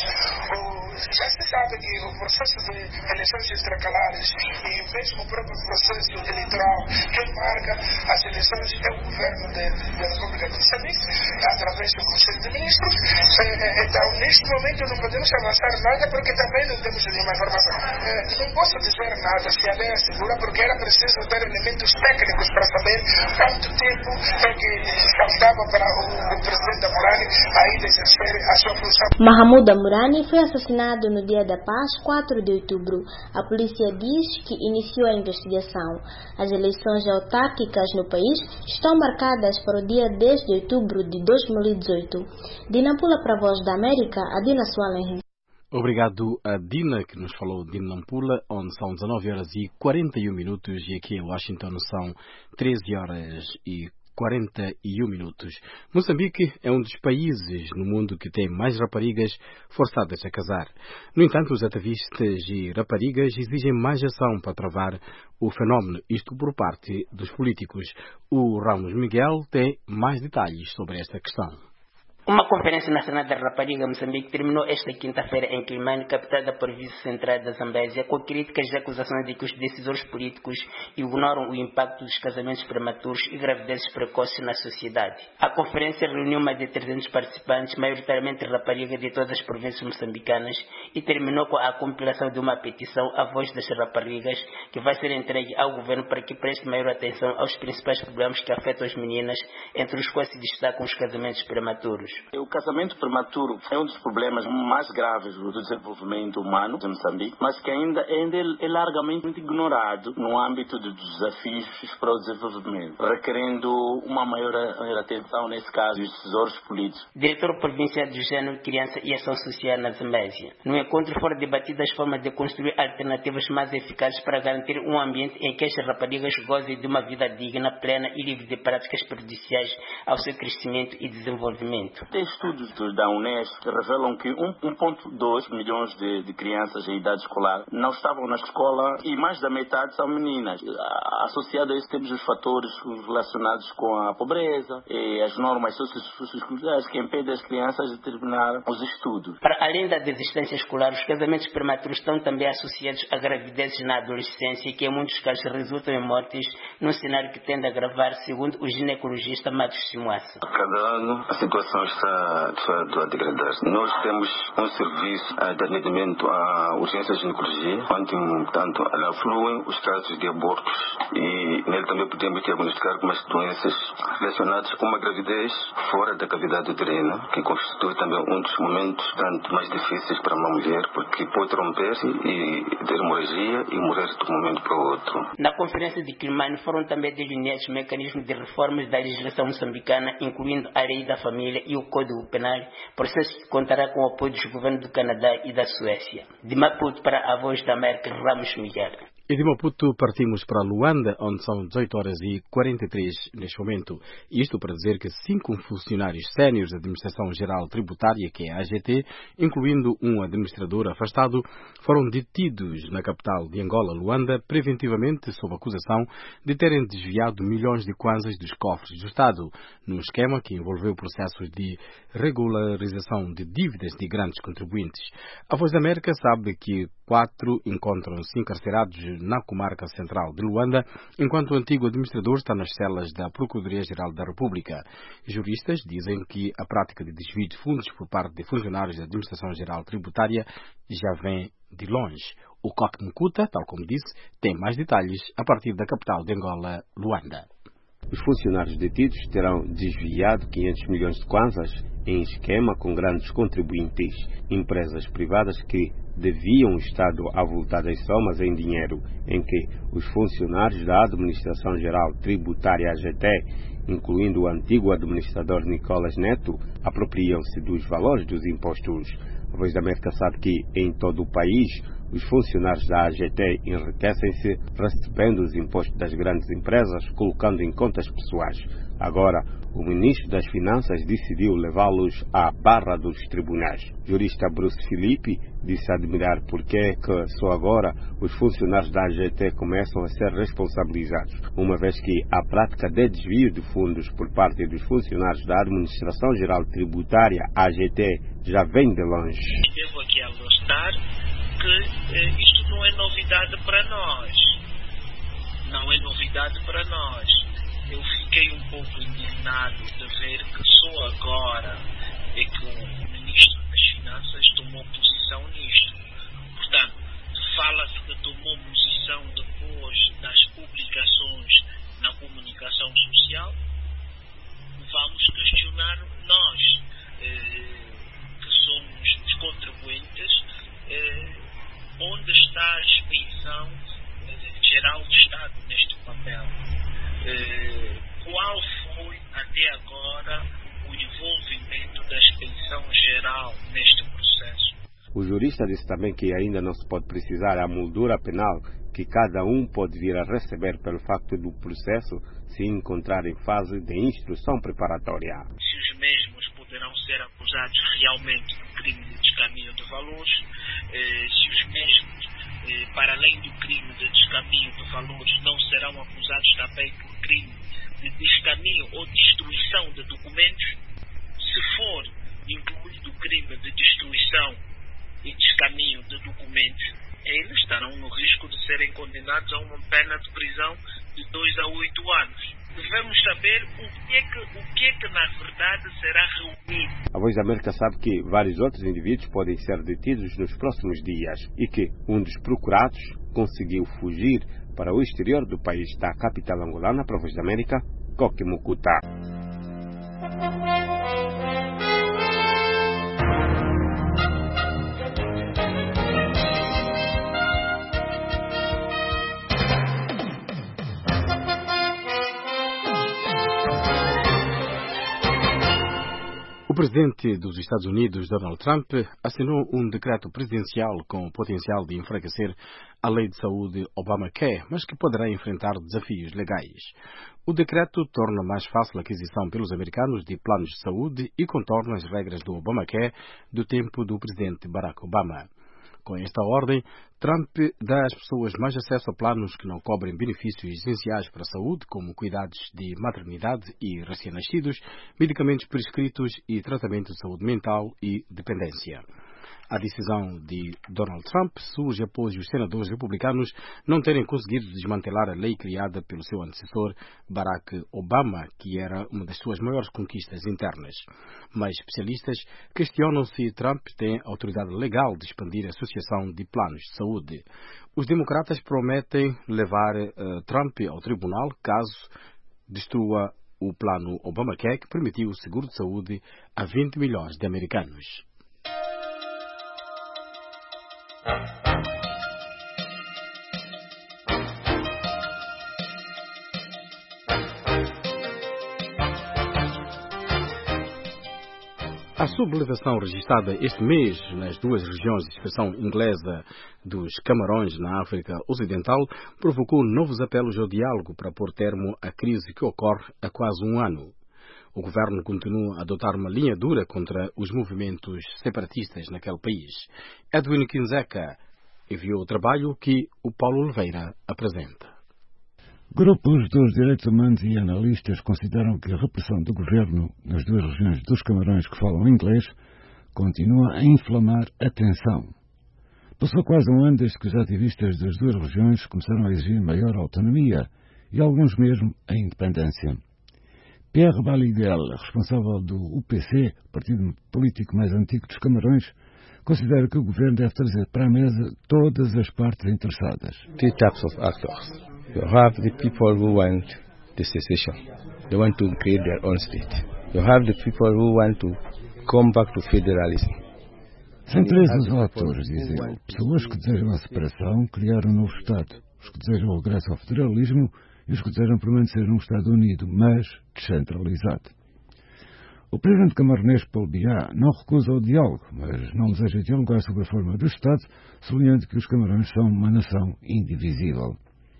O Já se sabe que o processo de eleições intercalares e mesmo o próprio processo eleitoral, quem marca as eleições é o governo de, da República de Moçambique, através do Conselho de Ministros. Então, neste momento não podemos avançar nada porque também não temos nenhuma informação. Não posso dizer nada se a lei é segura porque era preciso ter elementos técnicos para saber quanto tempo é que faltava para o, o presidente Amurani ainda exercer a sua função. Mahamuda Amurani foi assassinado no dia da paz, quatro de outubro. A polícia diz que iniciou a investigação. As eleições autárquicas no país estão marcadas para o dia dez de outubro de dois mil e dezoito. De Nampula para a Voz da América, a Dina Sualen. Obrigado a Dina, que nos falou de Nampula, onde são dezenove horas e quarenta e um minutos e aqui em Washington são treze horas e quarenta e um minutos. Moçambique é um dos países no mundo que tem mais raparigas forçadas a casar. No entanto, os ativistas e raparigas exigem mais ação para travar o fenómeno, isto por parte dos políticos. O Ramos Miguel tem mais detalhes sobre esta questão. Uma Conferência Nacional da Rapariga Moçambique terminou esta quinta-feira em Quilimane, captada por vice-central da Zambésia, com críticas e acusações de que os decisores políticos ignoram o impacto dos casamentos prematuros e gravidezes precoces na sociedade. A conferência reuniu mais de trezentos participantes, maioritariamente raparigas de todas as províncias moçambicanas, e terminou com a compilação de uma petição à voz das raparigas, que vai ser entregue ao governo para que preste maior atenção aos principais problemas que afetam as meninas, entre os quais se destacam os casamentos prematuros. O casamento prematuro é um dos problemas mais graves do desenvolvimento humano de Moçambique, mas que ainda, ainda é largamente ignorado no âmbito dos desafios para o desenvolvimento, requerendo uma maior atenção, nesse caso, dos tesouros políticos. Diretor Provincial do Gênero, Criança e Ação Social na Zambésia. No encontro foram debatidas formas de construir alternativas mais eficazes para garantir um ambiente em que as raparigas gozem de uma vida digna, plena e livre de práticas prejudiciais ao seu crescimento e desenvolvimento. Tem estudos da Unesco que revelam que um vírgula dois milhões de, de crianças em idade escolar não estavam na escola e mais da metade são meninas. Associado a isso temos os fatores relacionados com a pobreza e as normas socioculturais que impedem as crianças de terminar os estudos. Para além da desistência escolar, os casamentos prematuros estão também associados a gravidezes na adolescência que em muitos casos resultam em mortes, num cenário que tende a agravar, segundo o ginecologista Matos Simuassa. Cada ano a situação está a degradar-se. Nós temos um serviço de atendimento à urgência de ginecologia, onde, portanto, afluem os casos de abortos e nele também podemos diagnosticar algumas doenças relacionadas com uma gravidez fora da cavidade uterina, que constitui também um dos momentos, portanto, mais difíceis para uma mulher, porque pode romper-se e ter hemorragia e morrer de um momento para o outro. Na conferência de Quilimane foram também delineados mecanismos de reformas da legislação moçambicana, incluindo a lei da família e o Código Penal, processo que contará com o apoio dos governos do Canadá e da Suécia. De Maputo para a Voz da América, Ramos Miguel. E de Maputo partimos para Luanda, onde são dezoito horas e quarenta e três neste momento. Isto para dizer que cinco funcionários séniores da Administração Geral Tributária, que é a A G T, incluindo um administrador afastado, foram detidos na capital de Angola, Luanda, preventivamente sob acusação de terem desviado milhões de kwanzas dos cofres do Estado, num esquema que envolveu processos de regularização de dívidas de grandes contribuintes. A Voz da América sabe que quatro encontram-se encarcerados na comarca central de Luanda, enquanto o antigo administrador está nas celas da Procuradoria-Geral da República. Juristas dizem que a prática de desvio de fundos por parte de funcionários da Administração Geral Tributária já vem de longe. O Coque Nkuta, tal como disse, tem mais detalhes a partir da capital de Angola, Luanda. Os funcionários detidos terão desviado quinhentos milhões de kwanzas em esquema com grandes contribuintes, empresas privadas que deviam estar avultadas somas em dinheiro, em que os funcionários da Administração Geral Tributária A G T, incluindo o antigo administrador Nicolas Neto, apropriam-se dos valores dos impostos. A Voz da América sabe que, em todo o país, os funcionários da A G T enriquecem-se recebendo os impostos das grandes empresas, colocando em contas pessoais. Agora, o ministro das Finanças decidiu levá-los à barra dos tribunais. O jurista Bruce Filipe disse admirar por que que só agora os funcionários da A G T começam a ser responsabilizados, uma vez que a prática de desvio de fundos por parte dos funcionários da Administração Geral Tributária A G T já vem de longe. Devo aqui alertar que eh, isto não é novidade para nós. Não é novidade para nós. Eu fiquei um pouco indignado de ver que só agora é que o Ministro das Finanças tomou posição nisto. Portanto, fala-se que tomou posição depois das publicações na comunicação social. Vamos questionar nós, eh, que somos os contribuintes, eh, onde está a expensão eh, geral do Estado neste papel. Eh, qual foi até agora o envolvimento da expensão geral neste processo? O jurista disse também que ainda não se pode precisar a moldura penal que cada um pode vir a receber pelo facto do processo se encontrar em fase de instrução preparatória. Se os mesmos poderão ser acusados realmente do crime de descaminho de valores, eh, se os mesmos, eh, para além do crime de descaminho de valores, não serão acusados também por crime de descaminho ou destruição de documentos, se for incluído o crime de destruição e descaminho de documentos, eles estarão no risco de serem condenados a uma pena de prisão de dois a oito anos. Devemos saber o que é que, o que, é que na verdade será reunido. A Voz da América sabe que vários outros indivíduos podem ser detidos nos próximos dias e que um dos procurados conseguiu fugir para o exterior do país da capital angolana. Para a Voz da América, Coque Mucuta. O presidente dos Estados Unidos, Donald Trump, assinou um decreto presidencial com o potencial de enfraquecer a lei de saúde Obamacare, mas que poderá enfrentar desafios legais. O decreto torna mais fácil a aquisição pelos americanos de planos de saúde e contorna as regras do Obamacare do tempo do presidente Barack Obama. Com esta ordem, Trump dá às pessoas mais acesso a planos que não cobrem benefícios essenciais para a saúde, como cuidados de maternidade e recém-nascidos, medicamentos prescritos e tratamento de saúde mental e dependência. A decisão de Donald Trump surge após os senadores republicanos não terem conseguido desmantelar a lei criada pelo seu antecessor, Barack Obama, que era uma das suas maiores conquistas internas. Mas especialistas questionam se Trump tem autoridade legal de expandir a associação de planos de saúde. Os democratas prometem levar uh, Trump ao tribunal caso destrua o plano Obamacare, que permitiu o seguro de saúde a vinte milhões de americanos. A sublevação registrada este mês nas duas regiões de expressão inglesa dos Camarões, na África Ocidental, provocou novos apelos ao diálogo para pôr termo à crise que ocorre há quase um ano. O governo continua a adotar uma linha dura contra os movimentos separatistas naquele país. Edwin Kinzeka enviou o trabalho que o Paulo Oliveira apresenta. Grupos dos direitos humanos e analistas consideram que a repressão do governo nas duas regiões dos Camarões que falam inglês continua a inflamar a tensão. Passou quase um ano desde que os ativistas das duas regiões começaram a exigir maior autonomia e alguns mesmo a independência. Pierre Baliguel, responsável do U P C, partido político mais antigo dos Camarões, considera que o governo deve trazer para a mesa todas as partes interessadas. Two types of actors. You have the people who want the secession. They want to create their own state. You have the people who want to come back to federalism. São três os autores, diz ele. Pessoas que desejam a separação, criar um novo Estado. Os que desejam o regresso ao federalismo e os que desejam permanecer num Estado unido, mas descentralizado. O presidente camaronês Paul Biya não recusa o diálogo, mas não deseja dialogar sobre a forma do Estado, sublinhando que os camarões são uma nação indivisível.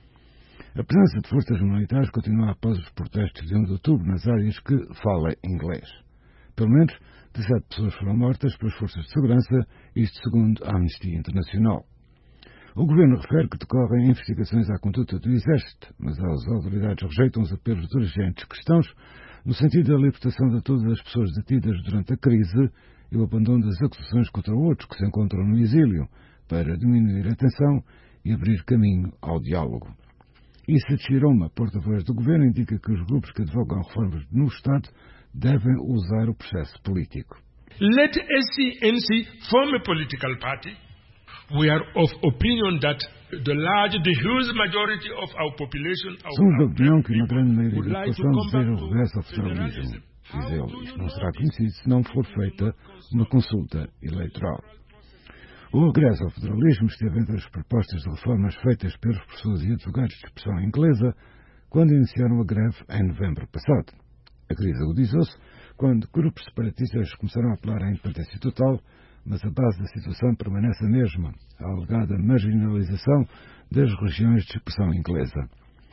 A presença de forças militares continua após os protestos de onze de outubro nas áreas que falam inglês. Pelo menos dezessete pessoas foram mortas pelas forças de segurança, isto segundo a Amnistia Internacional. O governo refere que decorrem investigações à conduta do Exército, mas as autoridades rejeitam os apelos de urgentes cristãos no sentido da libertação de todas as pessoas detidas durante a crise e o abandono das acusações contra outros que se encontram no exílio, para diminuir a tensão e abrir caminho ao diálogo. Issa Chiroma, porta-voz do governo, indica que os grupos que advogam reformas no Estado devem usar o processo político. Let S C N C form a political party. We are of opinion that the large, the huge majority of our population... Somos da opinião que uma grande maioria da população deseja o regresso ao federalismo. Diz ele, isto não será conhecido se não for feita uma consulta eleitoral. O regresso ao federalismo esteve entre as propostas de reformas feitas pelos professores e advogados de expressão inglesa quando iniciaram a greve em novembro passado. A crise agudizou-se quando grupos separatistas começaram a apelar à independência total, mas a base da situação permanece a mesma, a alegada marginalização das regiões de expressão inglesa.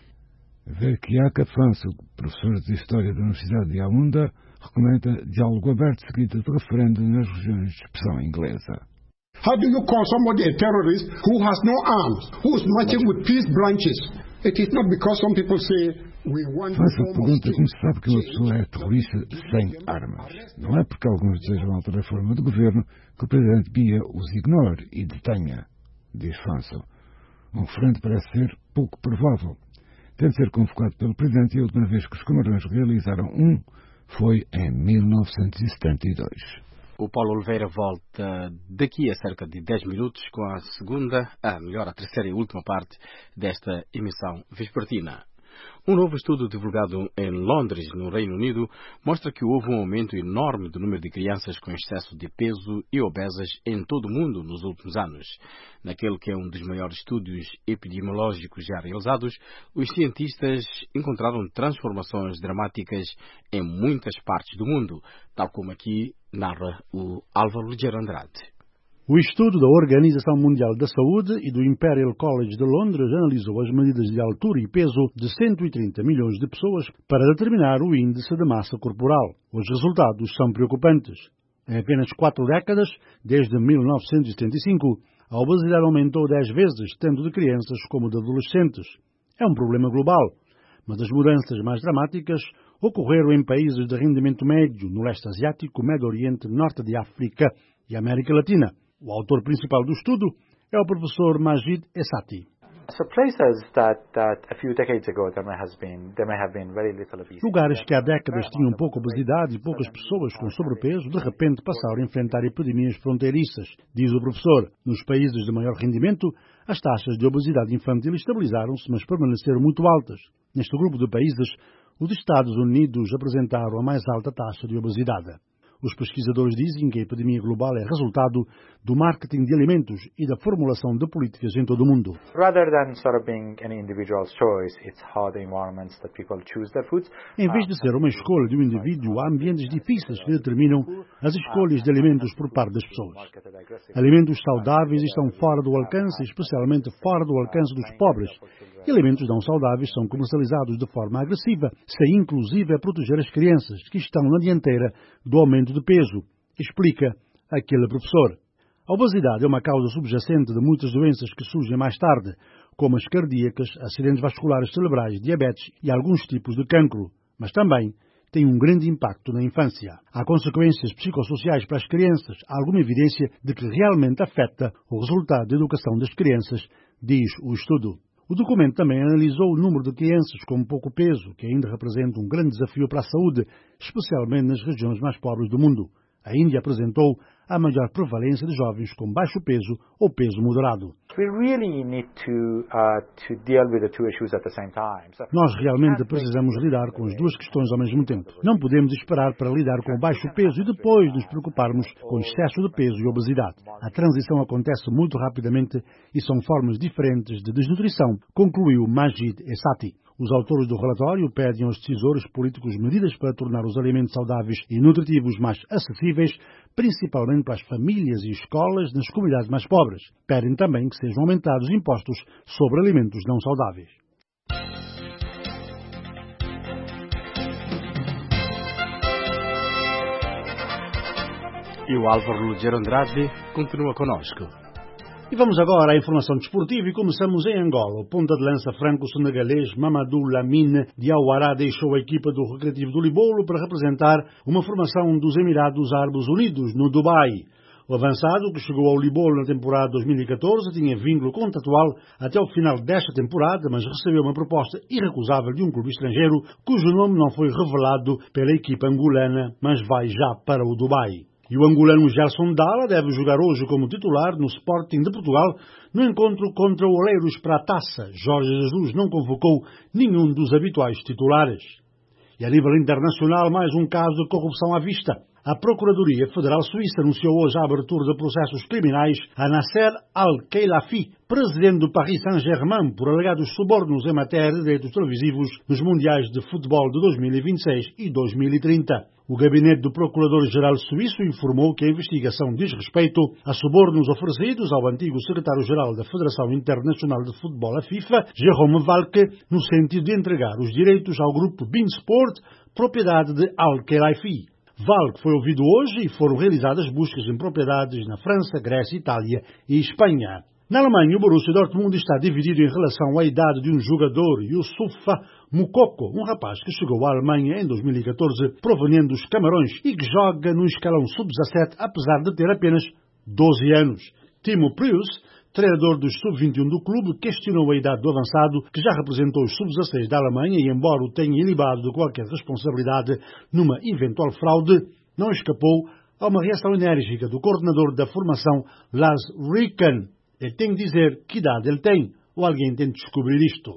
Verkiaka Fanso, professor de História da Universidade de Yaoundé, recomenda diálogo aberto seguido de referendo nas regiões de expressão inglesa. How do you call somebody a terrorist who has no arms, who is marching with peace branches? It is not because some people say we want... Faça a pergunta como se sabe que uma pessoa é terrorista sem armas. Não é porque alguns desejam alterar a forma do governo que o presidente Biya os ignore e detenha, diz Fanso. Um referendo parece ser pouco provável. Tem de ser convocado pelo presidente e a última vez que os camarões realizaram um foi em mil novecentos e setenta e dois. O Paulo Oliveira volta daqui a cerca de dez minutos com a segunda, a melhor, a terceira e última parte desta emissão vespertina. Um novo estudo divulgado em Londres, no Reino Unido, mostra que houve um aumento enorme do número de crianças com excesso de peso e obesas em todo o mundo nos últimos anos. Naquele que é um dos maiores estudos epidemiológicos já realizados, os cientistas encontraram transformações dramáticas em muitas partes do mundo, tal como aqui narra o Álvaro Ligeiro Andrade. O estudo da Organização Mundial da Saúde e do Imperial College de Londres analisou as medidas de altura e peso de cento e trinta milhões de pessoas para determinar o índice de massa corporal. Os resultados são preocupantes. Em apenas quatro décadas, desde mil novecentos e setenta e cinco, a obesidade aumentou dez vezes, tanto de crianças como de adolescentes. É um problema global, mas as mudanças mais dramáticas ocorreram em países de rendimento médio, no leste asiático, Médio Oriente, Norte de África e América Latina. O autor principal do estudo é o professor Majid Essati. Lugares que há décadas tinham pouca obesidade e poucas pessoas com sobrepeso, de repente passaram a enfrentar epidemias fronteiriças. Diz o professor, nos países de maior rendimento, as taxas de obesidade infantil estabilizaram-se, mas permaneceram muito altas. Neste grupo de países, os Estados Unidos apresentaram a mais alta taxa de obesidade. Os pesquisadores dizem que a epidemia global é resultado do marketing de alimentos e da formulação de políticas em todo o mundo. Em vez de ser uma escolha de um indivíduo, há ambientes difíceis que determinam as escolhas de alimentos por parte das pessoas. Alimentos saudáveis estão fora do alcance, especialmente fora do alcance dos pobres. E alimentos não saudáveis são comercializados de forma agressiva, sem inclusive a proteger as crianças, que estão na dianteira do aumento de peso, explica aquele professor. A obesidade é uma causa subjacente de muitas doenças que surgem mais tarde, como as cardíacas, acidentes vasculares cerebrais, diabetes e alguns tipos de cancro, mas também tem um grande impacto na infância. Há consequências psicossociais para as crianças, há alguma evidência de que realmente afeta o resultado da educação das crianças, diz o estudo. O documento também analisou o número de crianças com pouco peso, que ainda representa um grande desafio para a saúde, especialmente nas regiões mais pobres do mundo. A Índia apresentou a maior prevalência de jovens com baixo peso ou peso moderado. Nós realmente precisamos lidar com as duas questões ao mesmo tempo. Não podemos esperar para lidar com o baixo peso e depois nos preocuparmos com o excesso de peso e obesidade. A transição acontece muito rapidamente e são formas diferentes de desnutrição, concluiu Majid Essati. Os autores do relatório pedem aos decisores políticos medidas para tornar os alimentos saudáveis e nutritivos mais acessíveis, principalmente para as famílias e escolas nas comunidades mais pobres. Pedem também que sejam aumentados impostos sobre alimentos não saudáveis. E o Álvaro Lugero Andrade continua conosco. E vamos agora à informação desportiva e começamos em Angola. O ponta de lança franco-senegalês Mamadou Lamine Diawara deixou a equipa do Recreativo do Libolo para representar uma formação dos Emirados Árabes Unidos, no Dubai. O avançado, que chegou ao Libolo na temporada dois mil e catorze, tinha vínculo contratual até o final desta temporada, mas recebeu uma proposta irrecusável de um clube estrangeiro, cujo nome não foi revelado pela equipa angolana, mas vai já para o Dubai. E o angolano Gerson Dalla deve jogar hoje como titular no Sporting de Portugal no encontro contra o Oleiros para a Taça. Jorge Jesus não convocou nenhum dos habituais titulares. E a nível internacional, mais um caso de corrupção à vista. A Procuradoria Federal Suíça anunciou hoje a abertura de processos criminais a Nasser Al-Khelaifi, presidente do Paris Saint-Germain, por alegados subornos em matéria de direitos televisivos nos Mundiais de Futebol de dois mil e vinte e seis e dois mil e trinta. O gabinete do Procurador-Geral Suíço informou que a investigação diz respeito a subornos oferecidos ao antigo secretário-geral da Federação Internacional de Futebol, a FIFA, Jérôme Valcke, no sentido de entregar os direitos ao grupo Beansport, propriedade de Al-Khelaifi. Valcke foi ouvido hoje e foram realizadas buscas em propriedades na França, Grécia, Itália e Espanha. Na Alemanha, o Borussia Dortmund está dividido em relação à idade de um jogador, Youssoufa Moukoko, um rapaz que chegou à Alemanha em dois mil e catorze, proveniente dos Camarões e que joga no escalão sub dezassete, apesar de ter apenas doze anos. Timo Prius, treinador dos sub vinte e um do clube, questionou a idade do avançado, que já representou os sub dezasseis da Alemanha e, embora o tenha ilibado de qualquer responsabilidade numa eventual fraude, não escapou a uma reação enérgica do coordenador da formação, Lars Ricken. Ele tem que dizer que idade ele tem, ou alguém tem de descobrir isto.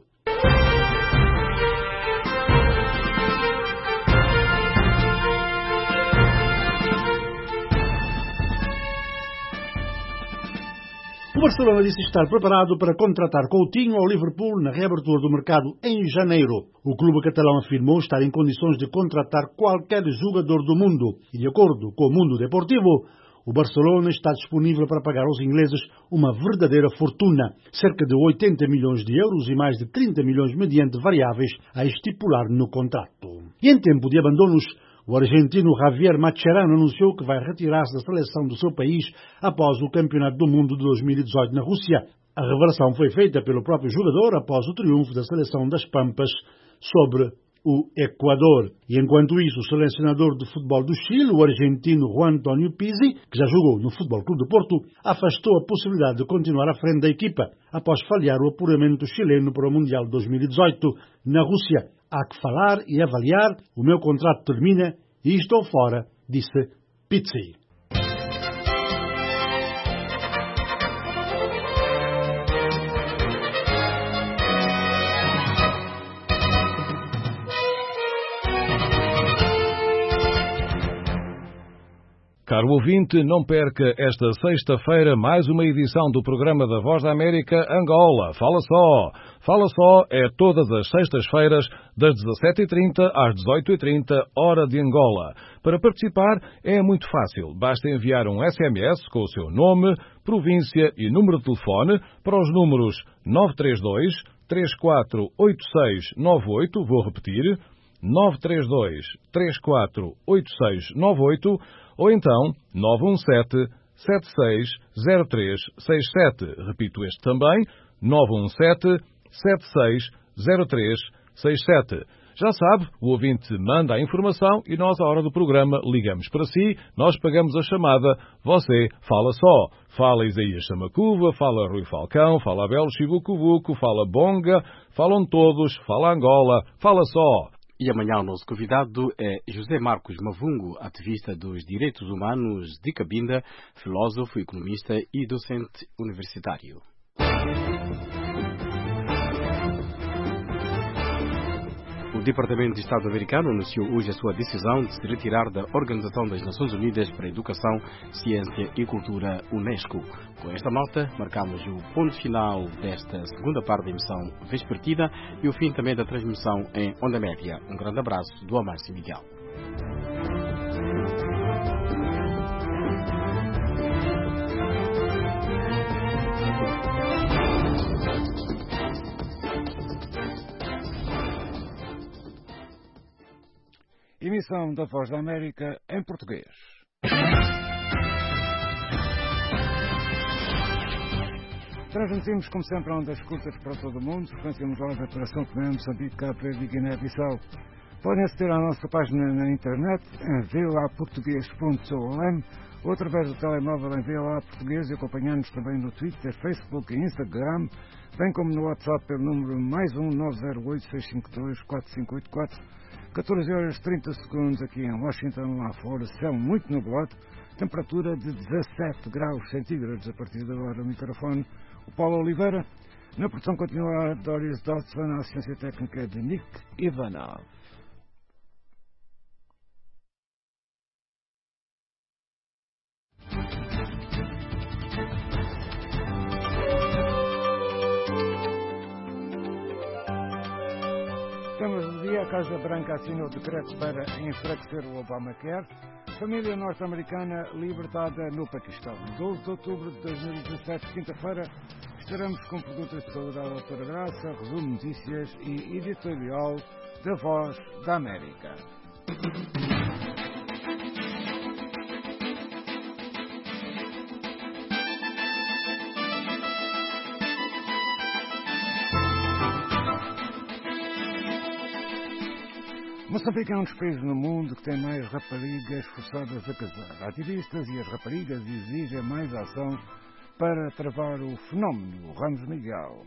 O Barcelona disse estar preparado para contratar Coutinho ao Liverpool na reabertura do mercado em janeiro. O clube catalão afirmou estar em condições de contratar qualquer jogador do mundo e, de acordo com o Mundo Deportivo, o Barcelona está disponível para pagar aos ingleses uma verdadeira fortuna, cerca de oitenta milhões de euros e mais de trinta milhões mediante variáveis a estipular no contrato. E em tempo de abandonos, o argentino Javier Mascherano anunciou que vai retirar-se da seleção do seu país após o Campeonato do Mundo de dois mil e dezoito na Rússia. A revelação foi feita pelo próprio jogador após o triunfo da seleção das Pampas sobre o Equador. E enquanto isso, o selecionador de futebol do Chile, o argentino Juan Antonio Pizzi, que já jogou no Futebol Clube de Porto, afastou a possibilidade de continuar à frente da equipa após falhar o apuramento chileno para o Mundial de dois mil e dezoito na Rússia. Há que falar e avaliar, o meu contrato termina e estou fora, disse Pizzi. Caro ouvinte, não perca esta sexta-feira mais uma edição do programa da Voz da América Angola. Fala só! Fala só é todas as sextas-feiras, das dezassete e trinta às dezoito e trinta, hora de Angola. Para participar é muito fácil. Basta enviar um S M S com o seu nome, província e número de telefone para os números nove três dois, três quatro oito seis nove oito, vou repetir, nove três dois, três quatro oito seis nove oito, ou então nove um sete, sete seis zero três seis sete. Repito este também, nove um sete, sete seis zero três seis sete. Já sabe, o ouvinte manda a informação e nós, à hora do programa, ligamos para si, nós pagamos a chamada, você fala só. Fala Isaías Samacuva, fala Rui Falcão, fala Abel Chivucuvuco, fala Bonga, falam todos, fala Angola, fala só. E amanhã o nosso convidado é José Marcos Mavungo, ativista dos direitos humanos de Cabinda, filósofo, economista e docente universitário. O Departamento de Estado americano anunciou hoje a sua decisão de se retirar da Organização das Nações Unidas para a Educação, Ciência e Cultura, UNESCO. Com esta nota, marcamos o ponto final desta segunda parte da emissão vespertina e o fim também da transmissão em onda média. Um grande abraço do Amárcio Miguel. Emissão da Voz da América em português. Transmitimos, como sempre, ondas curtas para todo o mundo, frequência modulada para São Tomé, Moçambique, Cabo Verde e Guiné-Bissau. Podem aceder à nossa página na internet em v o a português ponto on ou através do telemóvel em v o a português e acompanhar-nos também no Twitter, Facebook e Instagram, bem como no WhatsApp pelo número mais um nove zero oito seis cinco dois quatro cinco oito quatro. catorze horas e trinta segundos aqui em Washington, lá fora, céu muito nublado, temperatura de dezassete graus centígrados. A partir de agora, o microfone, o Paulo Oliveira. Na produção continua a Doris Dodson, a assistência técnica de Nick Ivanov. Estamos no dia, a Casa Branca assinou o decreto para enfraquecer o Obamacare. Família norte-americana libertada no Paquistão. doze de outubro de dois mil e dezassete, quinta-feira, estaremos com perguntas de saúde à doutora Graça, resumo notícias e editorial da Voz da América. Moçambique é um dos países no mundo que tem mais raparigas forçadas a casar. Ativistas e as raparigas exigem mais ação para travar o fenómeno. Ramos Miguel.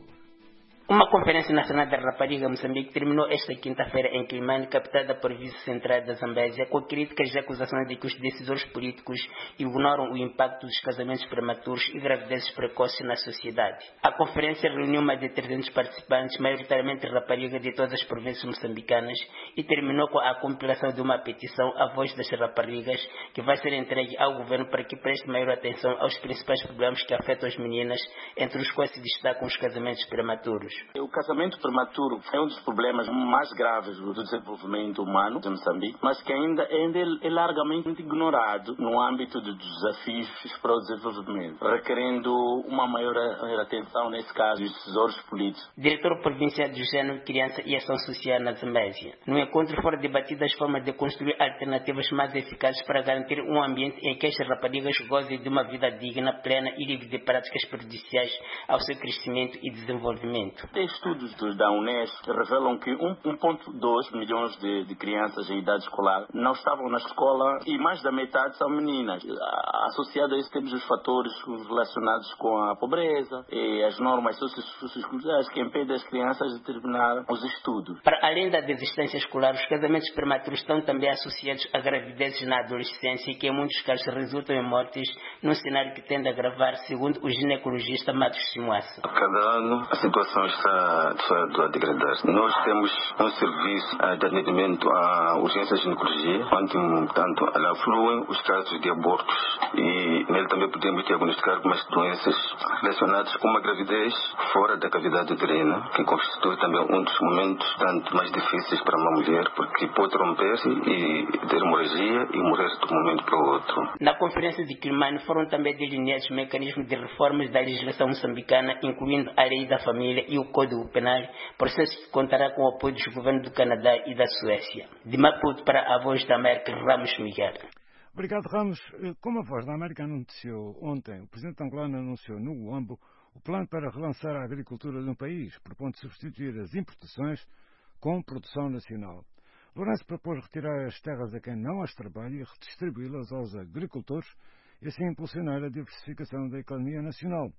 Uma Conferência Nacional da Rapariga Moçambique terminou esta quinta-feira em Quilimane, captada por vice-central da Zambésia, com críticas e acusações de que os decisores políticos ignoram o impacto dos casamentos prematuros e gravidezes precoces na sociedade. A conferência reuniu mais de trezentos participantes, maioritariamente raparigas de todas as províncias moçambicanas, e terminou com a compilação de uma petição à voz das raparigas, que vai ser entregue ao governo para que preste maior atenção aos principais problemas que afetam as meninas, entre os quais se destacam os casamentos prematuros. O casamento prematuro é um dos problemas mais graves do desenvolvimento humano de Moçambique, mas que ainda, ainda é largamente ignorado no âmbito dos desafios para o desenvolvimento, requerendo uma maior atenção, nesse caso, dos decisores políticos. Diretor Provincial de Gênero, Criança e Ação Social na Zambésia. No encontro foram debatidas as formas de construir alternativas mais eficazes para garantir um ambiente em que as raparigas gozem de uma vida digna, plena e livre de práticas prejudiciais ao seu crescimento e desenvolvimento. Estudos da Unesco revelam que um vírgula dois milhões de, de crianças em idade escolar não estavam na escola e mais da metade são meninas. Associado a isso temos os fatores relacionados com a pobreza e as normas socioculturais que impedem as crianças de terminar os estudos. Para além da desistência escolar, os casamentos prematuros estão também associados a gravidezes na adolescência que em muitos casos resultam em mortes, num cenário que tende a agravar, segundo o ginecologista Matos Simuassa. Cada ano a situação está a degradar. Nós temos um serviço de atendimento à urgência de ginecologia, onde, portanto, lá fluem os casos de abortos e nele também podemos diagnosticar algumas doenças relacionadas com uma gravidez fora da cavidade uterina, que constitui também um dos momentos tanto mais difíceis para uma mulher, porque pode romper-se e ter hemorragia e morrer de um momento para o outro. Na conferência de Quilimane foram também delineados mecanismos de reformas da legislação moçambicana, incluindo a lei da família e o Código Penal, processo que contará com o apoio dos governos do Canadá e da Suécia. De Maputo para a Voz da América, Ramos Miguel. Obrigado, Ramos. Como a Voz da América anunciou ontem, o presidente angolano anunciou no Luambo o plano para relançar a agricultura de um país, propondo substituir as importações com produção nacional. Lourenço propôs retirar as terras a quem não as trabalha e redistribuí-las aos agricultores e assim impulsionar a diversificação da economia nacional.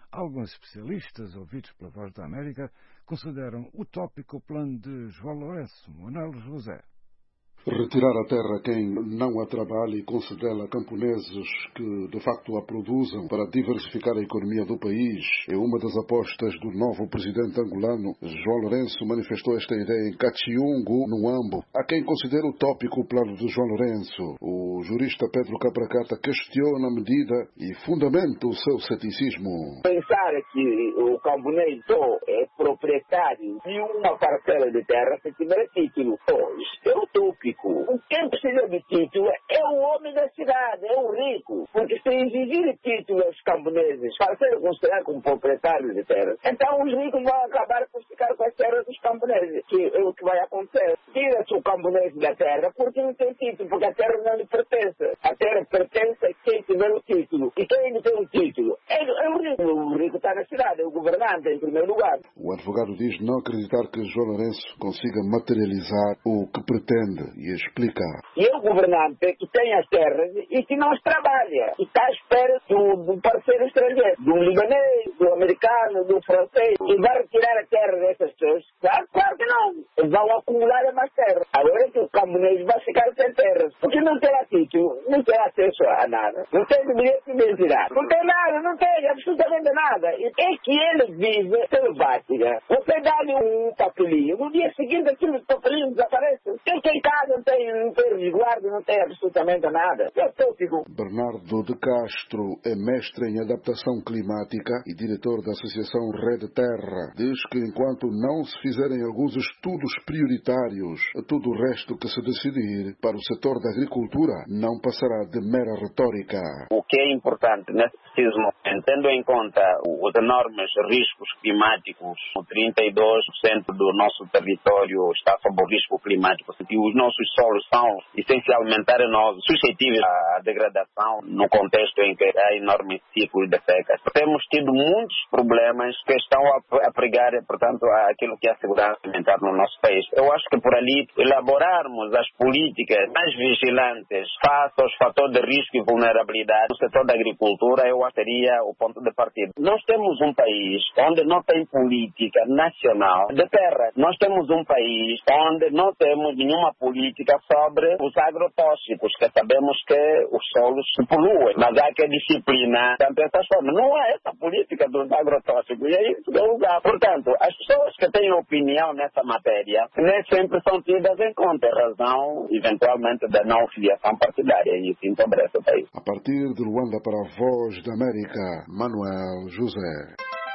Alguns especialistas, ouvidos pela Voz da América, consideram utópico o plano de João Lourenço, Manuel José. Retirar a terra a quem não a trabalha e concedê-la a camponeses que, de facto, a produzam para diversificar a economia do país é uma das apostas do novo presidente angolano. João Lourenço manifestou esta ideia em Cachiungo, no Ambo. Há quem considere utópico o plano de João Lourenço. O jurista Pedro Capracata questiona a medida e fundamenta o seu ceticismo. Pensar que o camponês é proprietário de uma parcela de terra se tiver título, pois é utópico. Quem precisa de título é o homem da cidade, é o rico. Porque se exigir título aos camponeses para serem considerados como proprietários de terras, então os ricos vão acabar por ficar com as terras dos camponeses, que é o que vai acontecer. Tira-se o camponês da terra porque não tem título, porque a terra não lhe pertence. A terra pertence a quem tiver o título. E quem não tem o título é, é o rico. O rico está na cidade, é o governante em primeiro lugar. O advogado diz não acreditar que João Lourenço consiga materializar o que pretende e explica. E é o governante que tem as terras e que não as trabalha. E está à espera do, do parceiro estrangeiro, do libanês, do americano, do francês, e vai retirar a terra dessas pessoas. Claro, claro que não. Eles vão acumular mais terra. Agora é que o camponês vai ficar sem terras. Porque não terá título, não terá acesso a nada. Não tem bilhete de identidade. Não tem nada, não tem absolutamente nada. E é que ele vive selvática. Você dá-lhe um papelinho, no dia seguinte aquele papelinho desaparece. Quem tem casa não tem, não tem resguardo, não tem absolutamente nada. É tópico. Bernardo de Castro é mestre em adaptação climática e diretor da Associação Rede Terra. Diz que enquanto não se fizerem alguns estudos prioritários, tudo o resto que se decidir para o setor da agricultura não passará de mera retórica. O que é importante nesse preciso momento, tendo em conta os enormes riscos climáticos, trinta e dois por cento do nosso território está sob o risco climático e os nossos solos são essencialmente arenosos, suscetíveis à degradação no contexto em que há enormes ciclos de secas. Temos tido muitos problemas que estão a pregar, portanto, aquilo que é a segurança alimentar no nosso país. Eu acho que por ali elaborarmos as políticas mais vigilantes face aos fatores de risco e vulnerabilidade no setor da agricultura, eu acho que seria o ponto de partida. Nós temos um país onde não tem política nacional de terra. Nós temos um país onde não temos nenhuma política sobre os agrotóxicos, que sabemos que os solos se poluem, mas há que disciplinar tanto essas formas. Não é essa política dos agrotóxicos, e é isso que eu usar. Portanto, as pessoas que têm opinião nessa matéria nem sempre são tidas em conta, em razão, eventualmente, da não filiação partidária, e isso empobrece o país. A partir de Luanda para a Voz da América, Manuel José.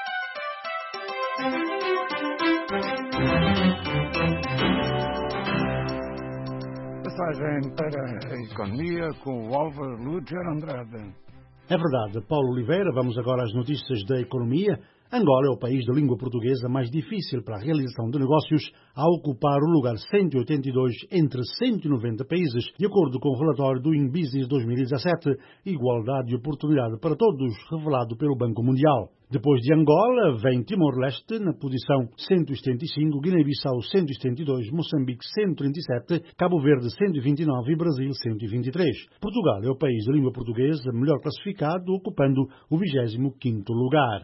Passagem para a economia com o Álvaro Lúger Andrade. É verdade, Paulo Oliveira. Vamos agora às notícias da economia. Angola é o país de língua portuguesa mais difícil para a realização de negócios, a ocupar o lugar cento e oitenta e dois entre cento e noventa países, de acordo com o relatório do InBusiness dois mil e dezassete, Igualdade e Oportunidade para Todos, revelado pelo Banco Mundial. Depois de Angola, vem Timor-Leste na posição cento e setenta e cinco, Guiné-Bissau cento e setenta e dois, Moçambique cento e trinta e sete, Cabo Verde cento e vinte e nove e Brasil cento e vinte e três. Portugal é o país de língua portuguesa melhor classificado, ocupando o vigésimo quinto lugar.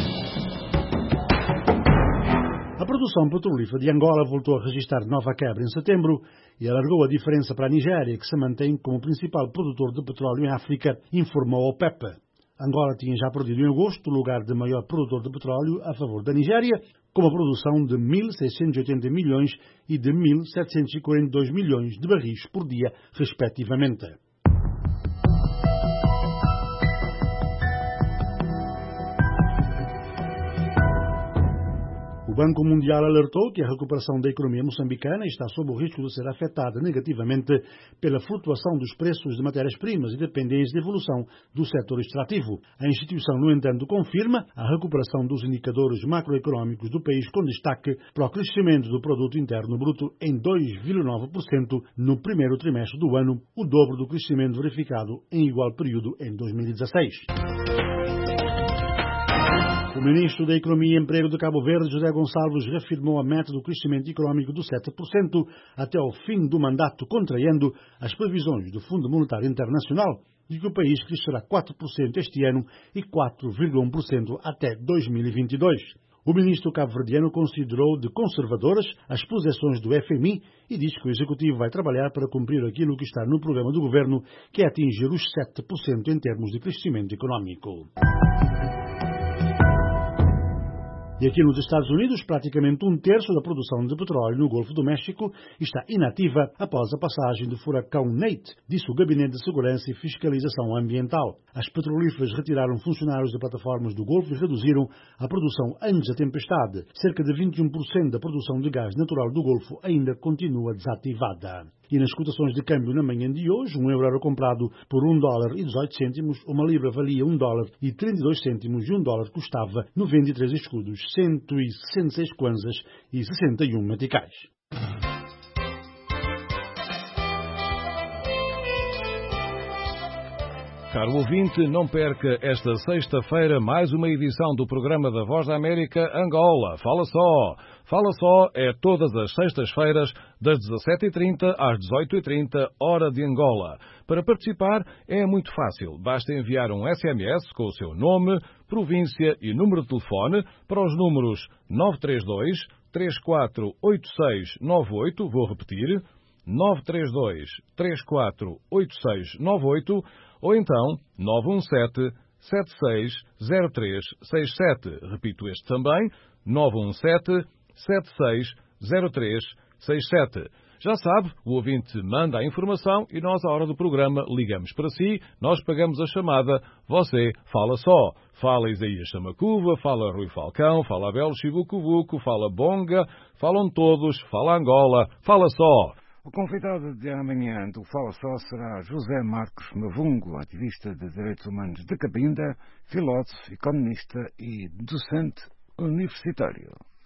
A produção petrolífera de Angola voltou a registrar nova quebra em setembro e alargou a diferença para a Nigéria, que se mantém como principal produtor de petróleo em África, informou a OPEP. Angola tinha já perdido em agosto o lugar de maior produtor de petróleo a favor da Nigéria, com uma produção de mil seiscentos e oitenta milhões e de mil setecentos e quarenta e dois milhões de barris por dia, respectivamente. O Banco Mundial alertou que a recuperação da economia moçambicana está sob o risco de ser afetada negativamente pela flutuação dos preços de matérias-primas e dependência da evolução do setor extrativo. A instituição, no entanto, confirma a recuperação dos indicadores macroeconómicos do país, com destaque para o crescimento do produto interno bruto em dois vírgula nove por cento no primeiro trimestre do ano, o dobro do crescimento verificado em igual período em dois mil e dezasseis. O ministro da Economia e Emprego de Cabo Verde, José Gonçalves, reafirmou a meta do crescimento económico do sete por cento até ao fim do mandato, contrariando as previsões do Fundo Monetário Internacional de que o país crescerá quatro por cento este ano e quatro vírgula um por cento até dois mil e vinte e dois. O ministro cabo-verdiano considerou de conservadoras as projeções do F M I e diz que o executivo vai trabalhar para cumprir aquilo que está no programa do governo, que é atingir os sete por cento em termos de crescimento económico. E aqui nos Estados Unidos, praticamente um terço da produção de petróleo no Golfo do México está inativa após a passagem do furacão Nate, disse o Gabinete de Segurança e Fiscalização Ambiental. As petrolíferas retiraram funcionários de plataformas do Golfo e reduziram a produção antes da tempestade. Cerca de vinte e um por cento da produção de gás natural do Golfo ainda continua desativada. E nas cotações de câmbio na manhã de hoje, um euro era comprado por um dólar e dezoito cêntimos, uma libra valia um dólar e trinta e dois cêntimos e um dólar custava noventa e três escudos, cento e sessenta e seis kwanzas e sessenta e um meticais. Caro ouvinte, não perca esta sexta-feira mais uma edição do programa da Voz da América Angola. Fala só! Fala só é todas as sextas-feiras, das dezassete e trinta às dezoito e trinta, hora de Angola. Para participar é muito fácil. Basta enviar um S M S com o seu nome, província e número de telefone para os números nove três dois, três quatro oito seis nove oito, vou repetir, nove três dois, três quatro oito seis nove oito, ou então nove um sete, sete seis zero três seis sete. Repito este também, nove um sete, sete seis zero três seis sete. Já sabe, o ouvinte manda a informação e nós, à hora do programa, ligamos para si, nós pagamos a chamada, você fala só. Fala Isaías Chamacuva, fala Rui Falcão, fala Abel Chibucubuco, fala Bonga, falam todos, fala Angola, fala só. O convidado de amanhã do Fala Só será José Marcos Mavungo, ativista de direitos humanos de Cabinda, filósofo, economista e docente universitário.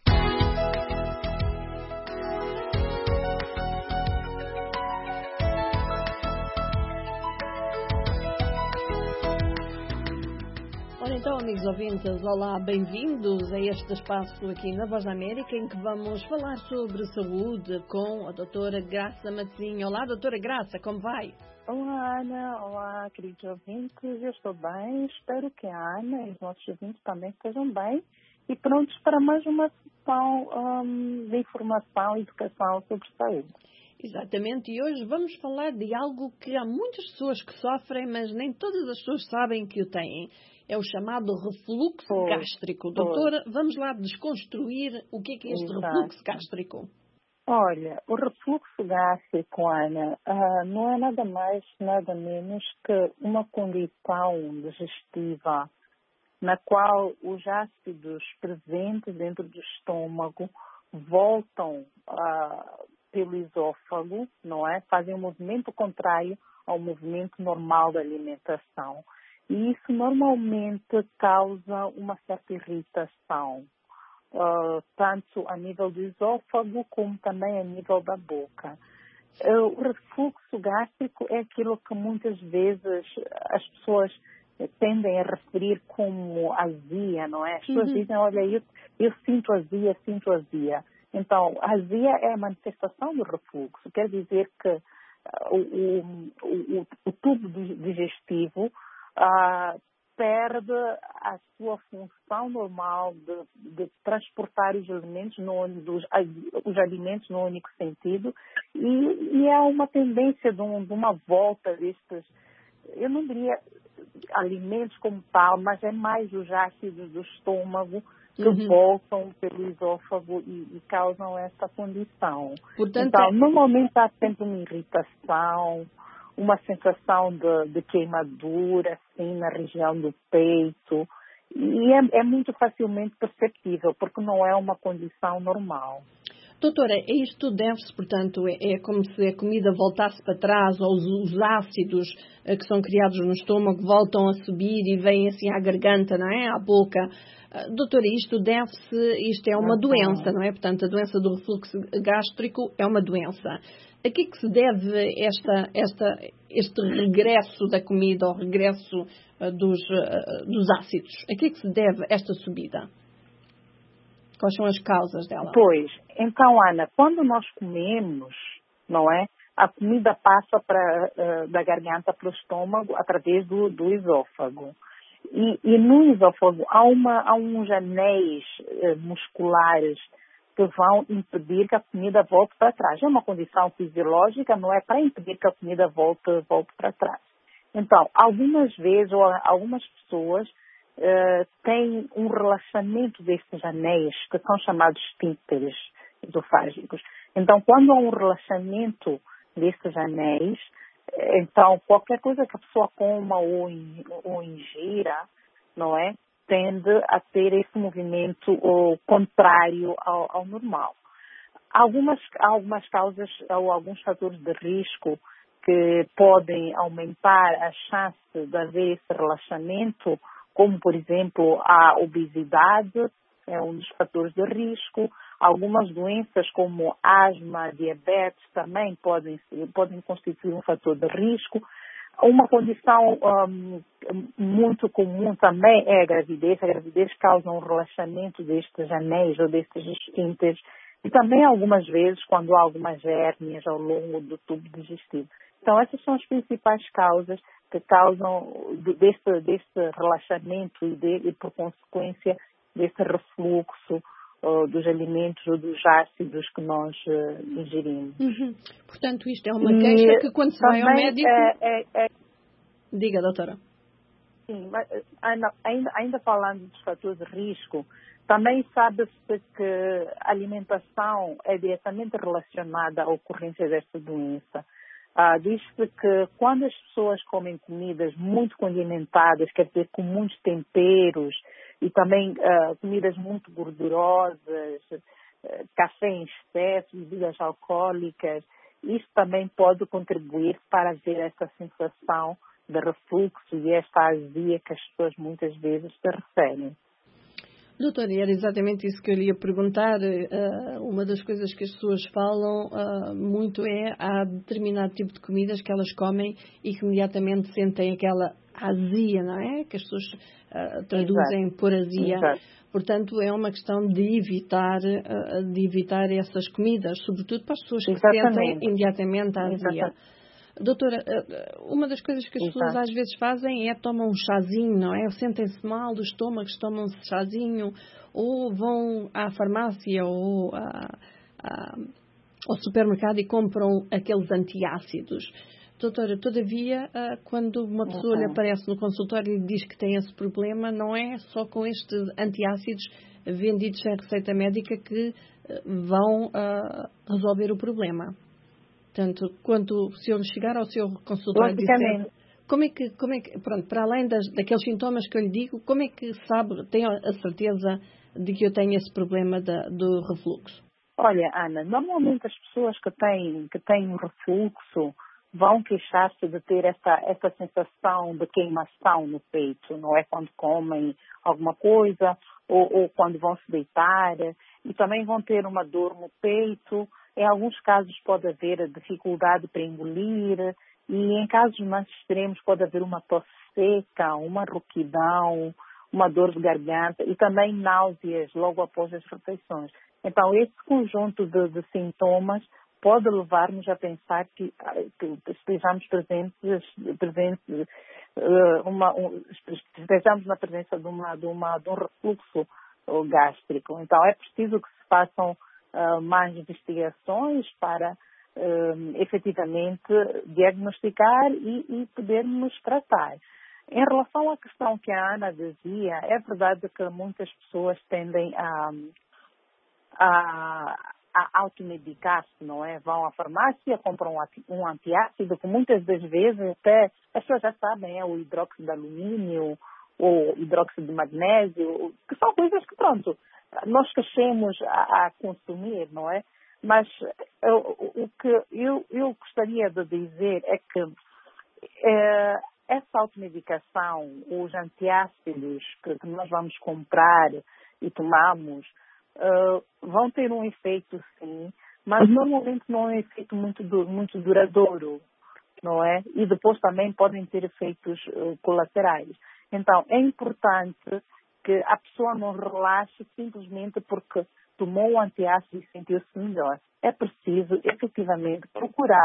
Então, amigos ouvintes, olá, bem-vindos a este espaço aqui na Voz da América, em que vamos falar sobre saúde com a doutora Graça Matosinho. Olá, doutora Graça, como vai? Olá, Ana. Olá, queridos ouvintes. Eu estou bem. Espero que a Ana e os nossos ouvintes também estejam bem e prontos para mais uma sessão um, de informação e educação sobre saúde. Exatamente, e hoje vamos falar de algo que há muitas pessoas que sofrem, mas nem todas as pessoas sabem que o têm. É o chamado refluxo oh, gástrico. Doutora, oh. vamos lá desconstruir o que é, que é este Exato. refluxo gástrico. Olha, o refluxo gástrico, Ana, uh, não é nada mais, nada menos que uma condição digestiva na qual os ácidos presentes dentro do estômago voltam uh, pelo esôfago, não é? Fazem um movimento contrário ao movimento normal da alimentação. E isso normalmente causa uma certa irritação, uh, tanto a nível do esôfago como também a nível da boca. Uh, o refluxo gástrico é aquilo que muitas vezes as pessoas tendem a referir como azia, não é? As pessoas uhum. dizem, olha, eu, eu sinto azia, sinto azia. Então, a azia é a manifestação do refluxo. Quer dizer que uh, o, o, o, o tubo digestivo Uh, perde a sua função normal de, de transportar os alimentos, no, dos, os alimentos no único sentido e, e há uma tendência de, um, de uma volta destes, eu não diria alimentos como tal, mas é mais os ácidos do estômago que uhum. voltam pelo esôfago e, e causam essa condição. Portanto, então, é... normalmente há sempre uma irritação, uma sensação de, de queimadura, assim, na região do peito. E é, é muito facilmente perceptível, porque não é uma condição normal. Doutora, isto deve-se, portanto, é, é como se a comida voltasse para trás, ou os, os ácidos eh, que são criados no estômago voltam a subir e vêm assim à garganta, não é? À boca. Uh, doutora, isto deve-se, isto é uma doença, não é? Portanto, a doença do refluxo gástrico é uma doença. A que é que se deve esta, esta, este regresso da comida, ou regresso uh, dos, uh, dos ácidos? A que é que se deve esta subida? Quais são as causas dela? Pois, então, Ana, quando nós comemos, não é? a comida passa pra, uh, da garganta para o estômago através do, do esôfago. E, e no esôfago há, uma, há uns anéis uh, musculares que vão impedir que a comida volte para trás. É uma condição fisiológica, não é para impedir que a comida volte, volte para trás. Então, algumas vezes, ou algumas pessoas uh, têm um relaxamento destes anéis, que são chamados esfíncteres esofágicos. Então, quando há um relaxamento desses anéis, então qualquer coisa que a pessoa coma ou, in, ou ingira, não é, tende a ter esse movimento ou, contrário ao, ao normal. Algumas, algumas causas ou alguns fatores de risco que podem aumentar a chance de haver esse relaxamento, como por exemplo a obesidade, é um dos fatores de risco. Algumas doenças como asma, diabetes também podem, podem constituir um fator de risco. Uma condição um, muito comum também é a gravidez. A gravidez causa um relaxamento destes anéis ou destes esfíncteres e também algumas vezes quando há algumas hérnias ao longo do tubo digestivo. Então essas são as principais causas que causam deste, deste relaxamento e, de, e por consequência desse refluxo uh, dos alimentos ou dos ácidos que nós uh, ingerimos. Uhum. Portanto, isto é uma queixa e que quando se vai ao médico... É, é, é... Diga, doutora. Sim, mas ainda, ainda falando dos fatores de risco, também sabe-se que a alimentação é diretamente relacionada à ocorrência desta doença. Ah, diz-se que quando as pessoas comem comidas muito condimentadas, quer dizer, com muitos temperos, e também uh, comidas muito gordurosas, uh, café em excesso, bebidas alcoólicas, isso também pode contribuir para haver essa sensação de refluxo e esta azia que as pessoas muitas vezes se referem. Doutora, era exatamente isso que eu lhe ia perguntar. Uh, uma das coisas que as pessoas falam uh, muito é há determinado tipo de comidas que elas comem e que imediatamente sentem aquela azia, não é? Que as pessoas uh, traduzem Exato. por azia. Exato. Portanto, é uma questão de evitar, uh, de evitar essas comidas, sobretudo para as pessoas que Exatamente. sentem imediatamente a azia. Exatamente. Doutora, uma das coisas que as pessoas Exato. às vezes fazem é tomam um chazinho, não é? Sentem-se mal do estômago, tomam-se chazinho, ou vão à farmácia ou à, à, ao supermercado e compram aqueles antiácidos. Doutora, todavia, quando uma pessoa uhum. lhe aparece no consultório e lhe diz que tem esse problema, não é só com estes antiácidos vendidos sem receita médica que vão uh, resolver o problema. Portanto, quando se eu chegar ao seu consultório e disser, como é que, como é que, pronto, para além das, daqueles sintomas que eu lhe digo, como é que sabe, tem a certeza de que eu tenho esse problema da, do refluxo? Olha, Ana, normalmente as pessoas que têm, que têm um refluxo vão queixar-se de ter essa, essa sensação de queimação no peito, não é? Quando comem alguma coisa ou, ou quando vão se deitar, e também vão ter uma dor no peito. Em alguns casos pode haver dificuldade para engolir e em casos mais extremos pode haver uma tosse seca, uma rouquidão, uma dor de garganta e também náuseas logo após as refeições. Então, esse conjunto de, de sintomas pode levar-nos a pensar que, que estejamos presentes, presentes, uma, um, estejamos na presença de, uma, de, uma, de um refluxo gástrico. Então, é preciso que se façam Uh, mais investigações para uh, efetivamente diagnosticar e, e podermos tratar. Em relação à questão que a Ana dizia, é verdade que muitas pessoas tendem a, a, a automedicar-se, não é? Vão à farmácia, compram um antiácido, que muitas das vezes até as pessoas já sabem, é o hidróxido de alumínio ou hidróxido de magnésio, que são coisas que, pronto, nós crescemos a, a consumir, não é? Mas eu, o que eu, eu gostaria de dizer é que é, essa automedicação, os antiácidos que, que nós vamos comprar e tomamos, uh, vão ter um efeito sim, mas normalmente não é um efeito muito, muito duradouro, não é? E depois também podem ter efeitos uh, colaterais. Então, é importante que a pessoa não relaxe simplesmente porque tomou o antiácido e sentiu-se melhor. É preciso, efetivamente, procurar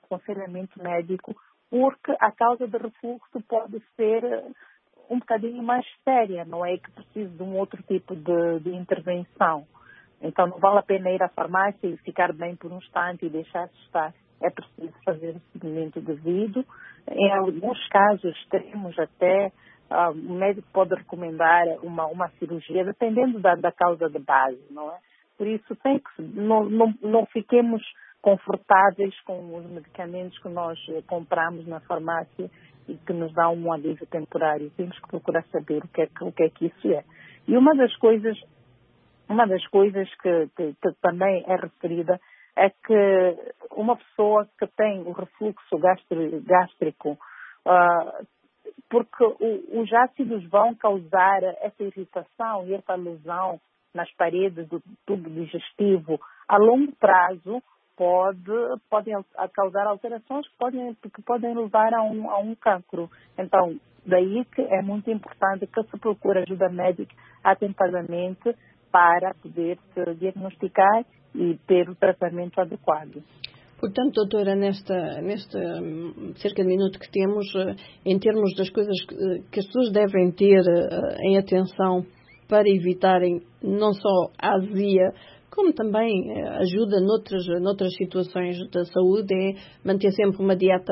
aconselhamento médico, porque a causa de refluxo pode ser um bocadinho mais séria, não é que precisa de um outro tipo de, de intervenção. Então não vale a pena ir à farmácia e ficar bem por um instante e deixar de estar. É preciso fazer o seguimento devido. Em alguns casos extremos até, uh, o médico pode recomendar uma, uma cirurgia, dependendo da, da causa de base, não é? Por isso tem que, não, não, não fiquemos confortáveis com os medicamentos que nós compramos na farmácia e que nos dão um alívio temporário. Temos que procurar saber o que é que, o que, é que isso é. E uma das coisas, uma das coisas que, que, que também é referida é que uma pessoa que tem o refluxo gástrico, uh, porque o, os ácidos vão causar essa irritação e essa lesão nas paredes do tubo digestivo, a longo prazo pode, podem causar alterações que podem, que podem levar a um, a um cancro. Então, daí que é muito importante que se procure ajuda médica atempadamente para poder se diagnosticar e ter o tratamento adequado. Portanto, doutora, nesta, nesta cerca de minuto que temos, em termos das coisas que as pessoas devem ter em atenção para evitarem não só a azia, como também ajuda noutras, noutras situações da saúde, é manter sempre uma dieta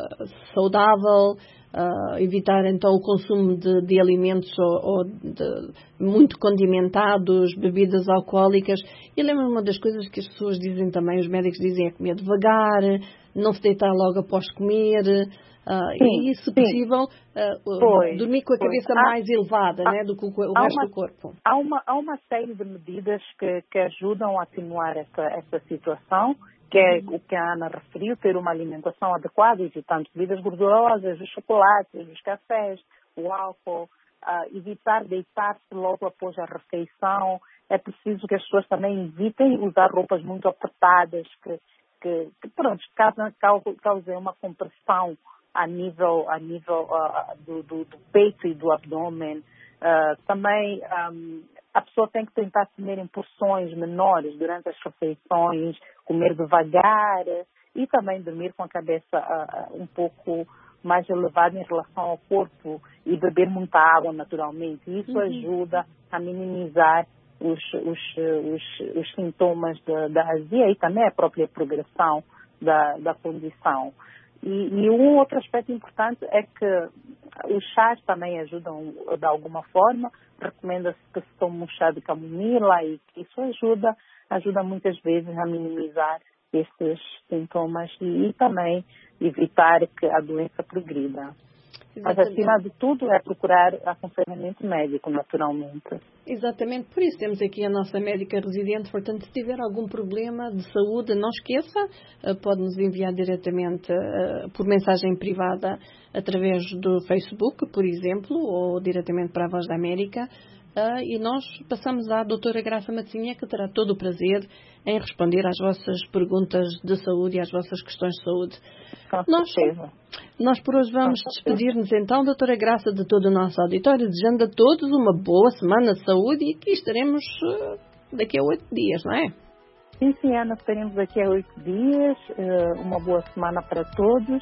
saudável, uh, evitar então o consumo de, de alimentos ou, ou de, muito condimentados, bebidas alcoólicas. E lembro-me uma das coisas que as pessoas dizem também, os médicos dizem, é comer devagar, não se deitar logo após comer. Uh, sim, e, se possível, uh, pois, dormir com a cabeça pois. mais há, elevada há, né, do que o, o resto uma, do corpo. Há uma, há uma série de medidas que, que ajudam a atenuar essa, essa situação, que é uhum. o que a Ana referiu, ter uma alimentação adequada, evitando bebidas gordurosas, os chocolates, os cafés, o álcool, uh, evitar deitar-se logo após a refeição. É preciso que as pessoas também evitem usar roupas muito apertadas, que, que, que pronto, causam, causam uma compressão a nível, a nível uh, do, do, do peito e do abdômen. Uh, também um, a pessoa tem que tentar comer em porções menores durante as refeições, comer devagar e também dormir com a cabeça uh, um pouco mais elevada em relação ao corpo e beber muita água naturalmente. Isso uhum. ajuda a minimizar os, os, os, os sintomas da, da azia e também a própria progressão da, da condição. E, e um outro aspecto importante é que os chás também ajudam de alguma forma. Recomenda-se que se tome um chá de camomila e que isso ajuda, ajuda muitas vezes a minimizar estes sintomas e, e também evitar que a doença progrida. Mas, acima de tudo, é procurar aconselhamento médico, naturalmente. Exatamente, por isso temos aqui a nossa médica residente. Portanto, se tiver algum problema de saúde, não esqueça, pode-nos enviar diretamente por mensagem privada através do Facebook, por exemplo, ou diretamente para a Voz da América. Uh, e nós passamos à doutora Graça Matzinha, que terá todo o prazer em responder às vossas perguntas de saúde e às vossas questões de saúde. Com nós, certeza. nós por hoje vamos despedir-nos então, doutora Graça, de todo o nosso auditório, desejando a todos uma boa semana de saúde e aqui estaremos uh, daqui a oito dias, não é? Sim, sim, Ana, estaremos daqui a oito dias, uh, uma boa semana para todos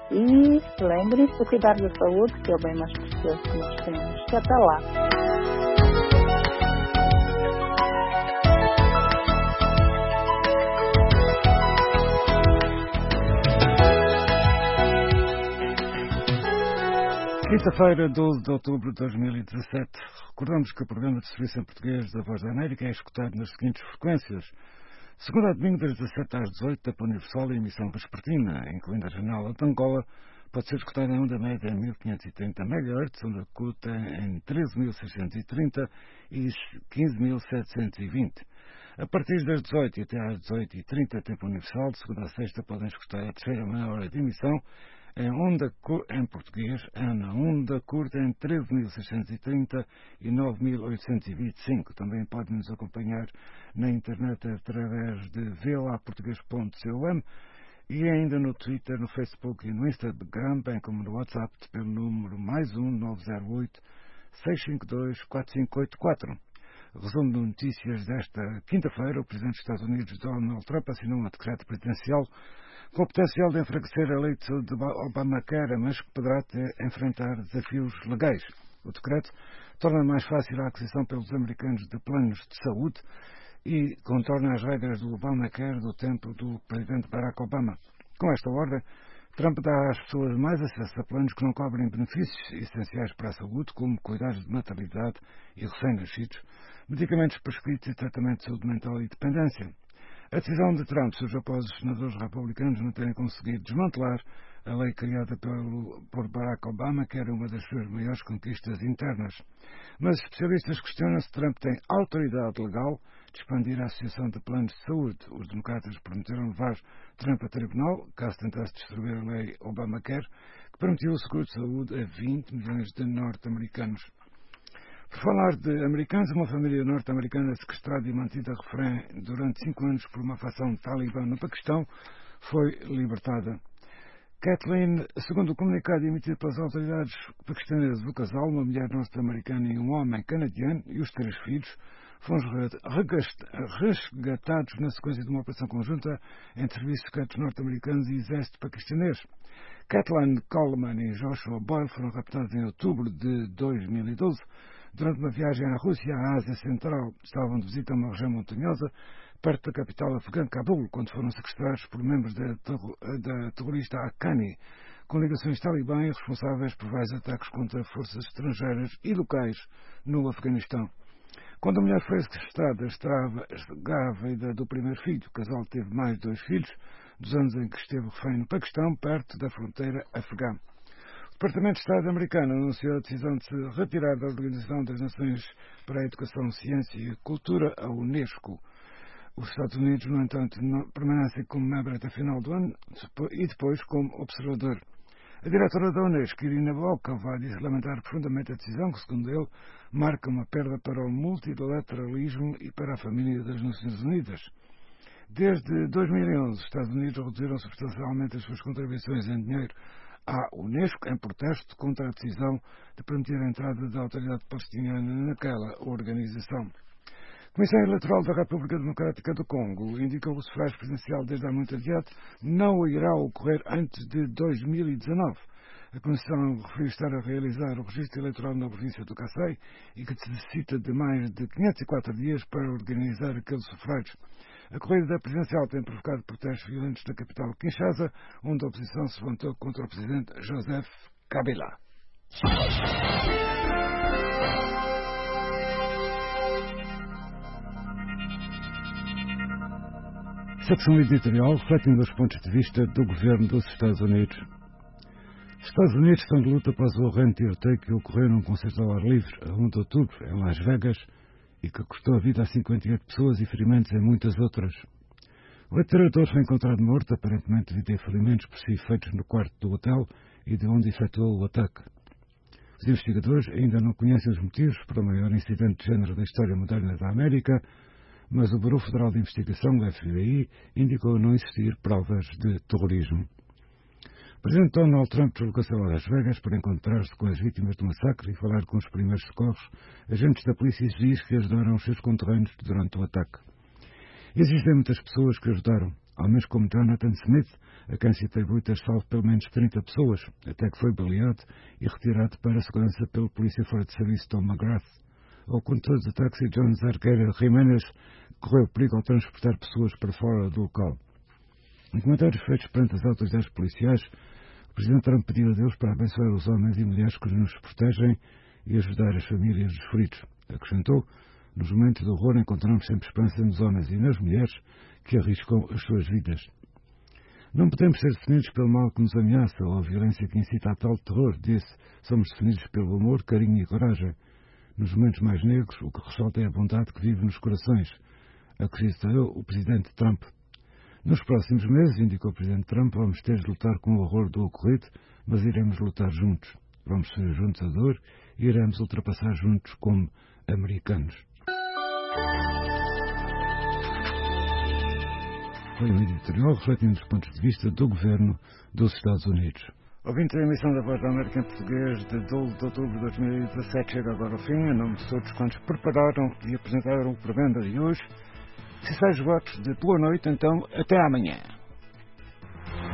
e lembrem-se de cuidar da saúde, que é o bem mais precioso que nós temos. E até lá. Quinta-feira, doze de outubro de dois mil e dezassete. Recordamos que o programa de serviço em português da Voz da América é escutado nas seguintes frequências. Segunda a domingo, das dezassete às dezoito, da Universal, em emissão vespertina, incluindo a Jornal de Angola, pode ser escutada em onda média em mil quinhentos e trinta megahertz, onda curta em treze mil seiscentos e trinta e quinze mil setecentos e vinte. A partir das dezoito e até às dezoito e trinta, tempo universal, de segunda a sexta, podem escutar a terceira meia hora de emissão em onda em português, na onda curta em treze mil seiscentos e trinta e nove mil oitocentos e vinte e cinco. Também podem nos acompanhar na internet através de v o a português ponto com e ainda no Twitter, no Facebook e no Instagram, bem como no WhatsApp, pelo número mais um nove zero oito, seis cinco dois, quatro cinco oito quatro. Resumo de notícias desta quinta-feira. O Presidente dos Estados Unidos, Donald Trump, assinou um decreto presidencial com o potencial de enfraquecer a lei de saúde de Obamacare, mas que poderá ter, enfrentar desafios legais. O decreto torna mais fácil a aquisição pelos americanos de planos de saúde e contorna as regras do Obamacare do tempo do presidente Barack Obama. Com esta ordem, Trump dá às pessoas mais acesso a planos que não cobrem benefícios essenciais para a saúde, como cuidados de maternidade e recém-nascidos, medicamentos prescritos e tratamento de saúde mental e dependência. A decisão de Trump surge após os senadores republicanos não terem conseguido desmantelar a lei criada pelo, por Barack Obama, que era uma das suas maiores conquistas internas. Mas especialistas questionam se Trump tem autoridade legal de expandir a Associação de Planos de Saúde. Os democratas prometeram levar Trump a tribunal, caso tentasse destruir a lei Obamacare, que permitiu o seguro de saúde a vinte milhões de norte-americanos. Por falar de americanos, uma família norte-americana sequestrada e mantida refém durante cinco anos por uma facção talibã no Paquistão foi libertada. Kathleen, segundo o comunicado emitido pelas autoridades paquistanesas, o casal, uma mulher norte-americana e um homem canadiano, e os três filhos, foram resgatados na sequência de uma operação conjunta entre serviços secretos norte-americanos e exército paquistanês. Kathleen Coleman e Joshua Boyle foram raptados em outubro de dois mil e doze durante uma viagem à Rússia e à Ásia Central. Estavam de visita a uma região montanhosa perto da capital afegã, Cabul, quando foram sequestrados por membros da, terro, da terrorista Haqqani, com ligações talibã e responsáveis por vários ataques contra forças estrangeiras e locais no Afeganistão. Quando a mulher foi sequestrada, estava grávida do primeiro filho. O casal teve mais dois filhos, dos anos em que esteve refém no Paquistão, perto da fronteira afegã. O Departamento de Estado americano anunciou a decisão de se retirar da Organização das Nações para a Educação, Ciência e Cultura, a Unesco. Os Estados Unidos, no entanto, permanecem como membro até final do ano e depois como observador. A diretora da Unesco, Irina Bokova, disse lamentar profundamente a decisão que, segundo ele, marca uma perda para o multilateralismo e para a família das Nações Unidas. Desde dois mil e onze, os Estados Unidos reduziram substancialmente as suas contribuições em dinheiro à Unesco em protesto contra a decisão de permitir a entrada da autoridade palestiniana naquela organização. A Comissão Eleitoral da República Democrática do Congo indicou que o sufrágio presidencial desde há muito adiado não irá ocorrer antes de dois mil e dezanove. A Comissão referiu estar a realizar o registro eleitoral na província do Kassai e que necessita de mais de quinhentos e quatro dias para organizar aquele sufrágio. A corrida presidencial tem provocado protestos violentos na capital Kinshasa, onde a oposição se levantou contra o presidente Joseph Kabila. Secção editorial refletindo os pontos de vista do governo dos Estados Unidos. Os Estados Unidos estão de luta após o horrendo tiroteio que ocorreu num concerto ao ar livre a um de outubro, em Las Vegas, e que custou a vida a cinquenta e oito pessoas e ferimentos em muitas outras. O atirador foi encontrado morto, aparentemente devido a ferimentos por si feitos no quarto do hotel e de onde efetuou o ataque. Os investigadores ainda não conhecem os motivos para o maior incidente de género da história moderna da América, mas o Bureau Federal de Investigação, o F B I, indicou não existir provas de terrorismo. O presidente Donald Trump deslocou-se a Las Vegas para encontrar-se com as vítimas do massacre e falar com os primeiros socorros, agentes da polícia e civis que ajudaram os seus conterrâneos durante o ataque. Existem muitas pessoas que ajudaram, homens como Jonathan Smith, a quem se atribui ter salvo pelo menos trinta pessoas, até que foi baleado e retirado para a segurança pelo polícia fora de serviço Tom McGrath. Ou condutor de táxi John Zarqueira Jiménez, que correu perigo ao transportar pessoas para fora do local. Em comentários feitos perante as autoridades policiais, o presidente Trump pediu a Deus para abençoar os homens e mulheres que nos protegem e ajudar as famílias dos feridos. Acrescentou, nos momentos de horror encontramos sempre esperança nos homens e nas mulheres que arriscam as suas vidas. Não podemos ser definidos pelo mal que nos ameaça ou a violência que incita a tal terror, disse. Somos definidos pelo amor, carinho e coragem. Nos momentos mais negros, o que ressalta é a bondade que vive nos corações, acrescentou o presidente Trump. Nos próximos meses, indicou o presidente Trump, vamos ter de lutar com o horror do ocorrido, mas iremos lutar juntos. Vamos ser juntos a dor e iremos ultrapassar juntos como americanos. Foi um editorial refletindo os pontos de vista do governo dos Estados Unidos. Ouvinte, a emissão da Voz da América em português de doze de outubro de dois mil e dezassete chega agora ao fim, em nome de todos quantos prepararam e apresentaram o programa de hoje. Se seis votos de boa noite, então até amanhã.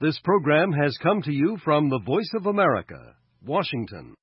This program has come to you from the Voice of America, Washington.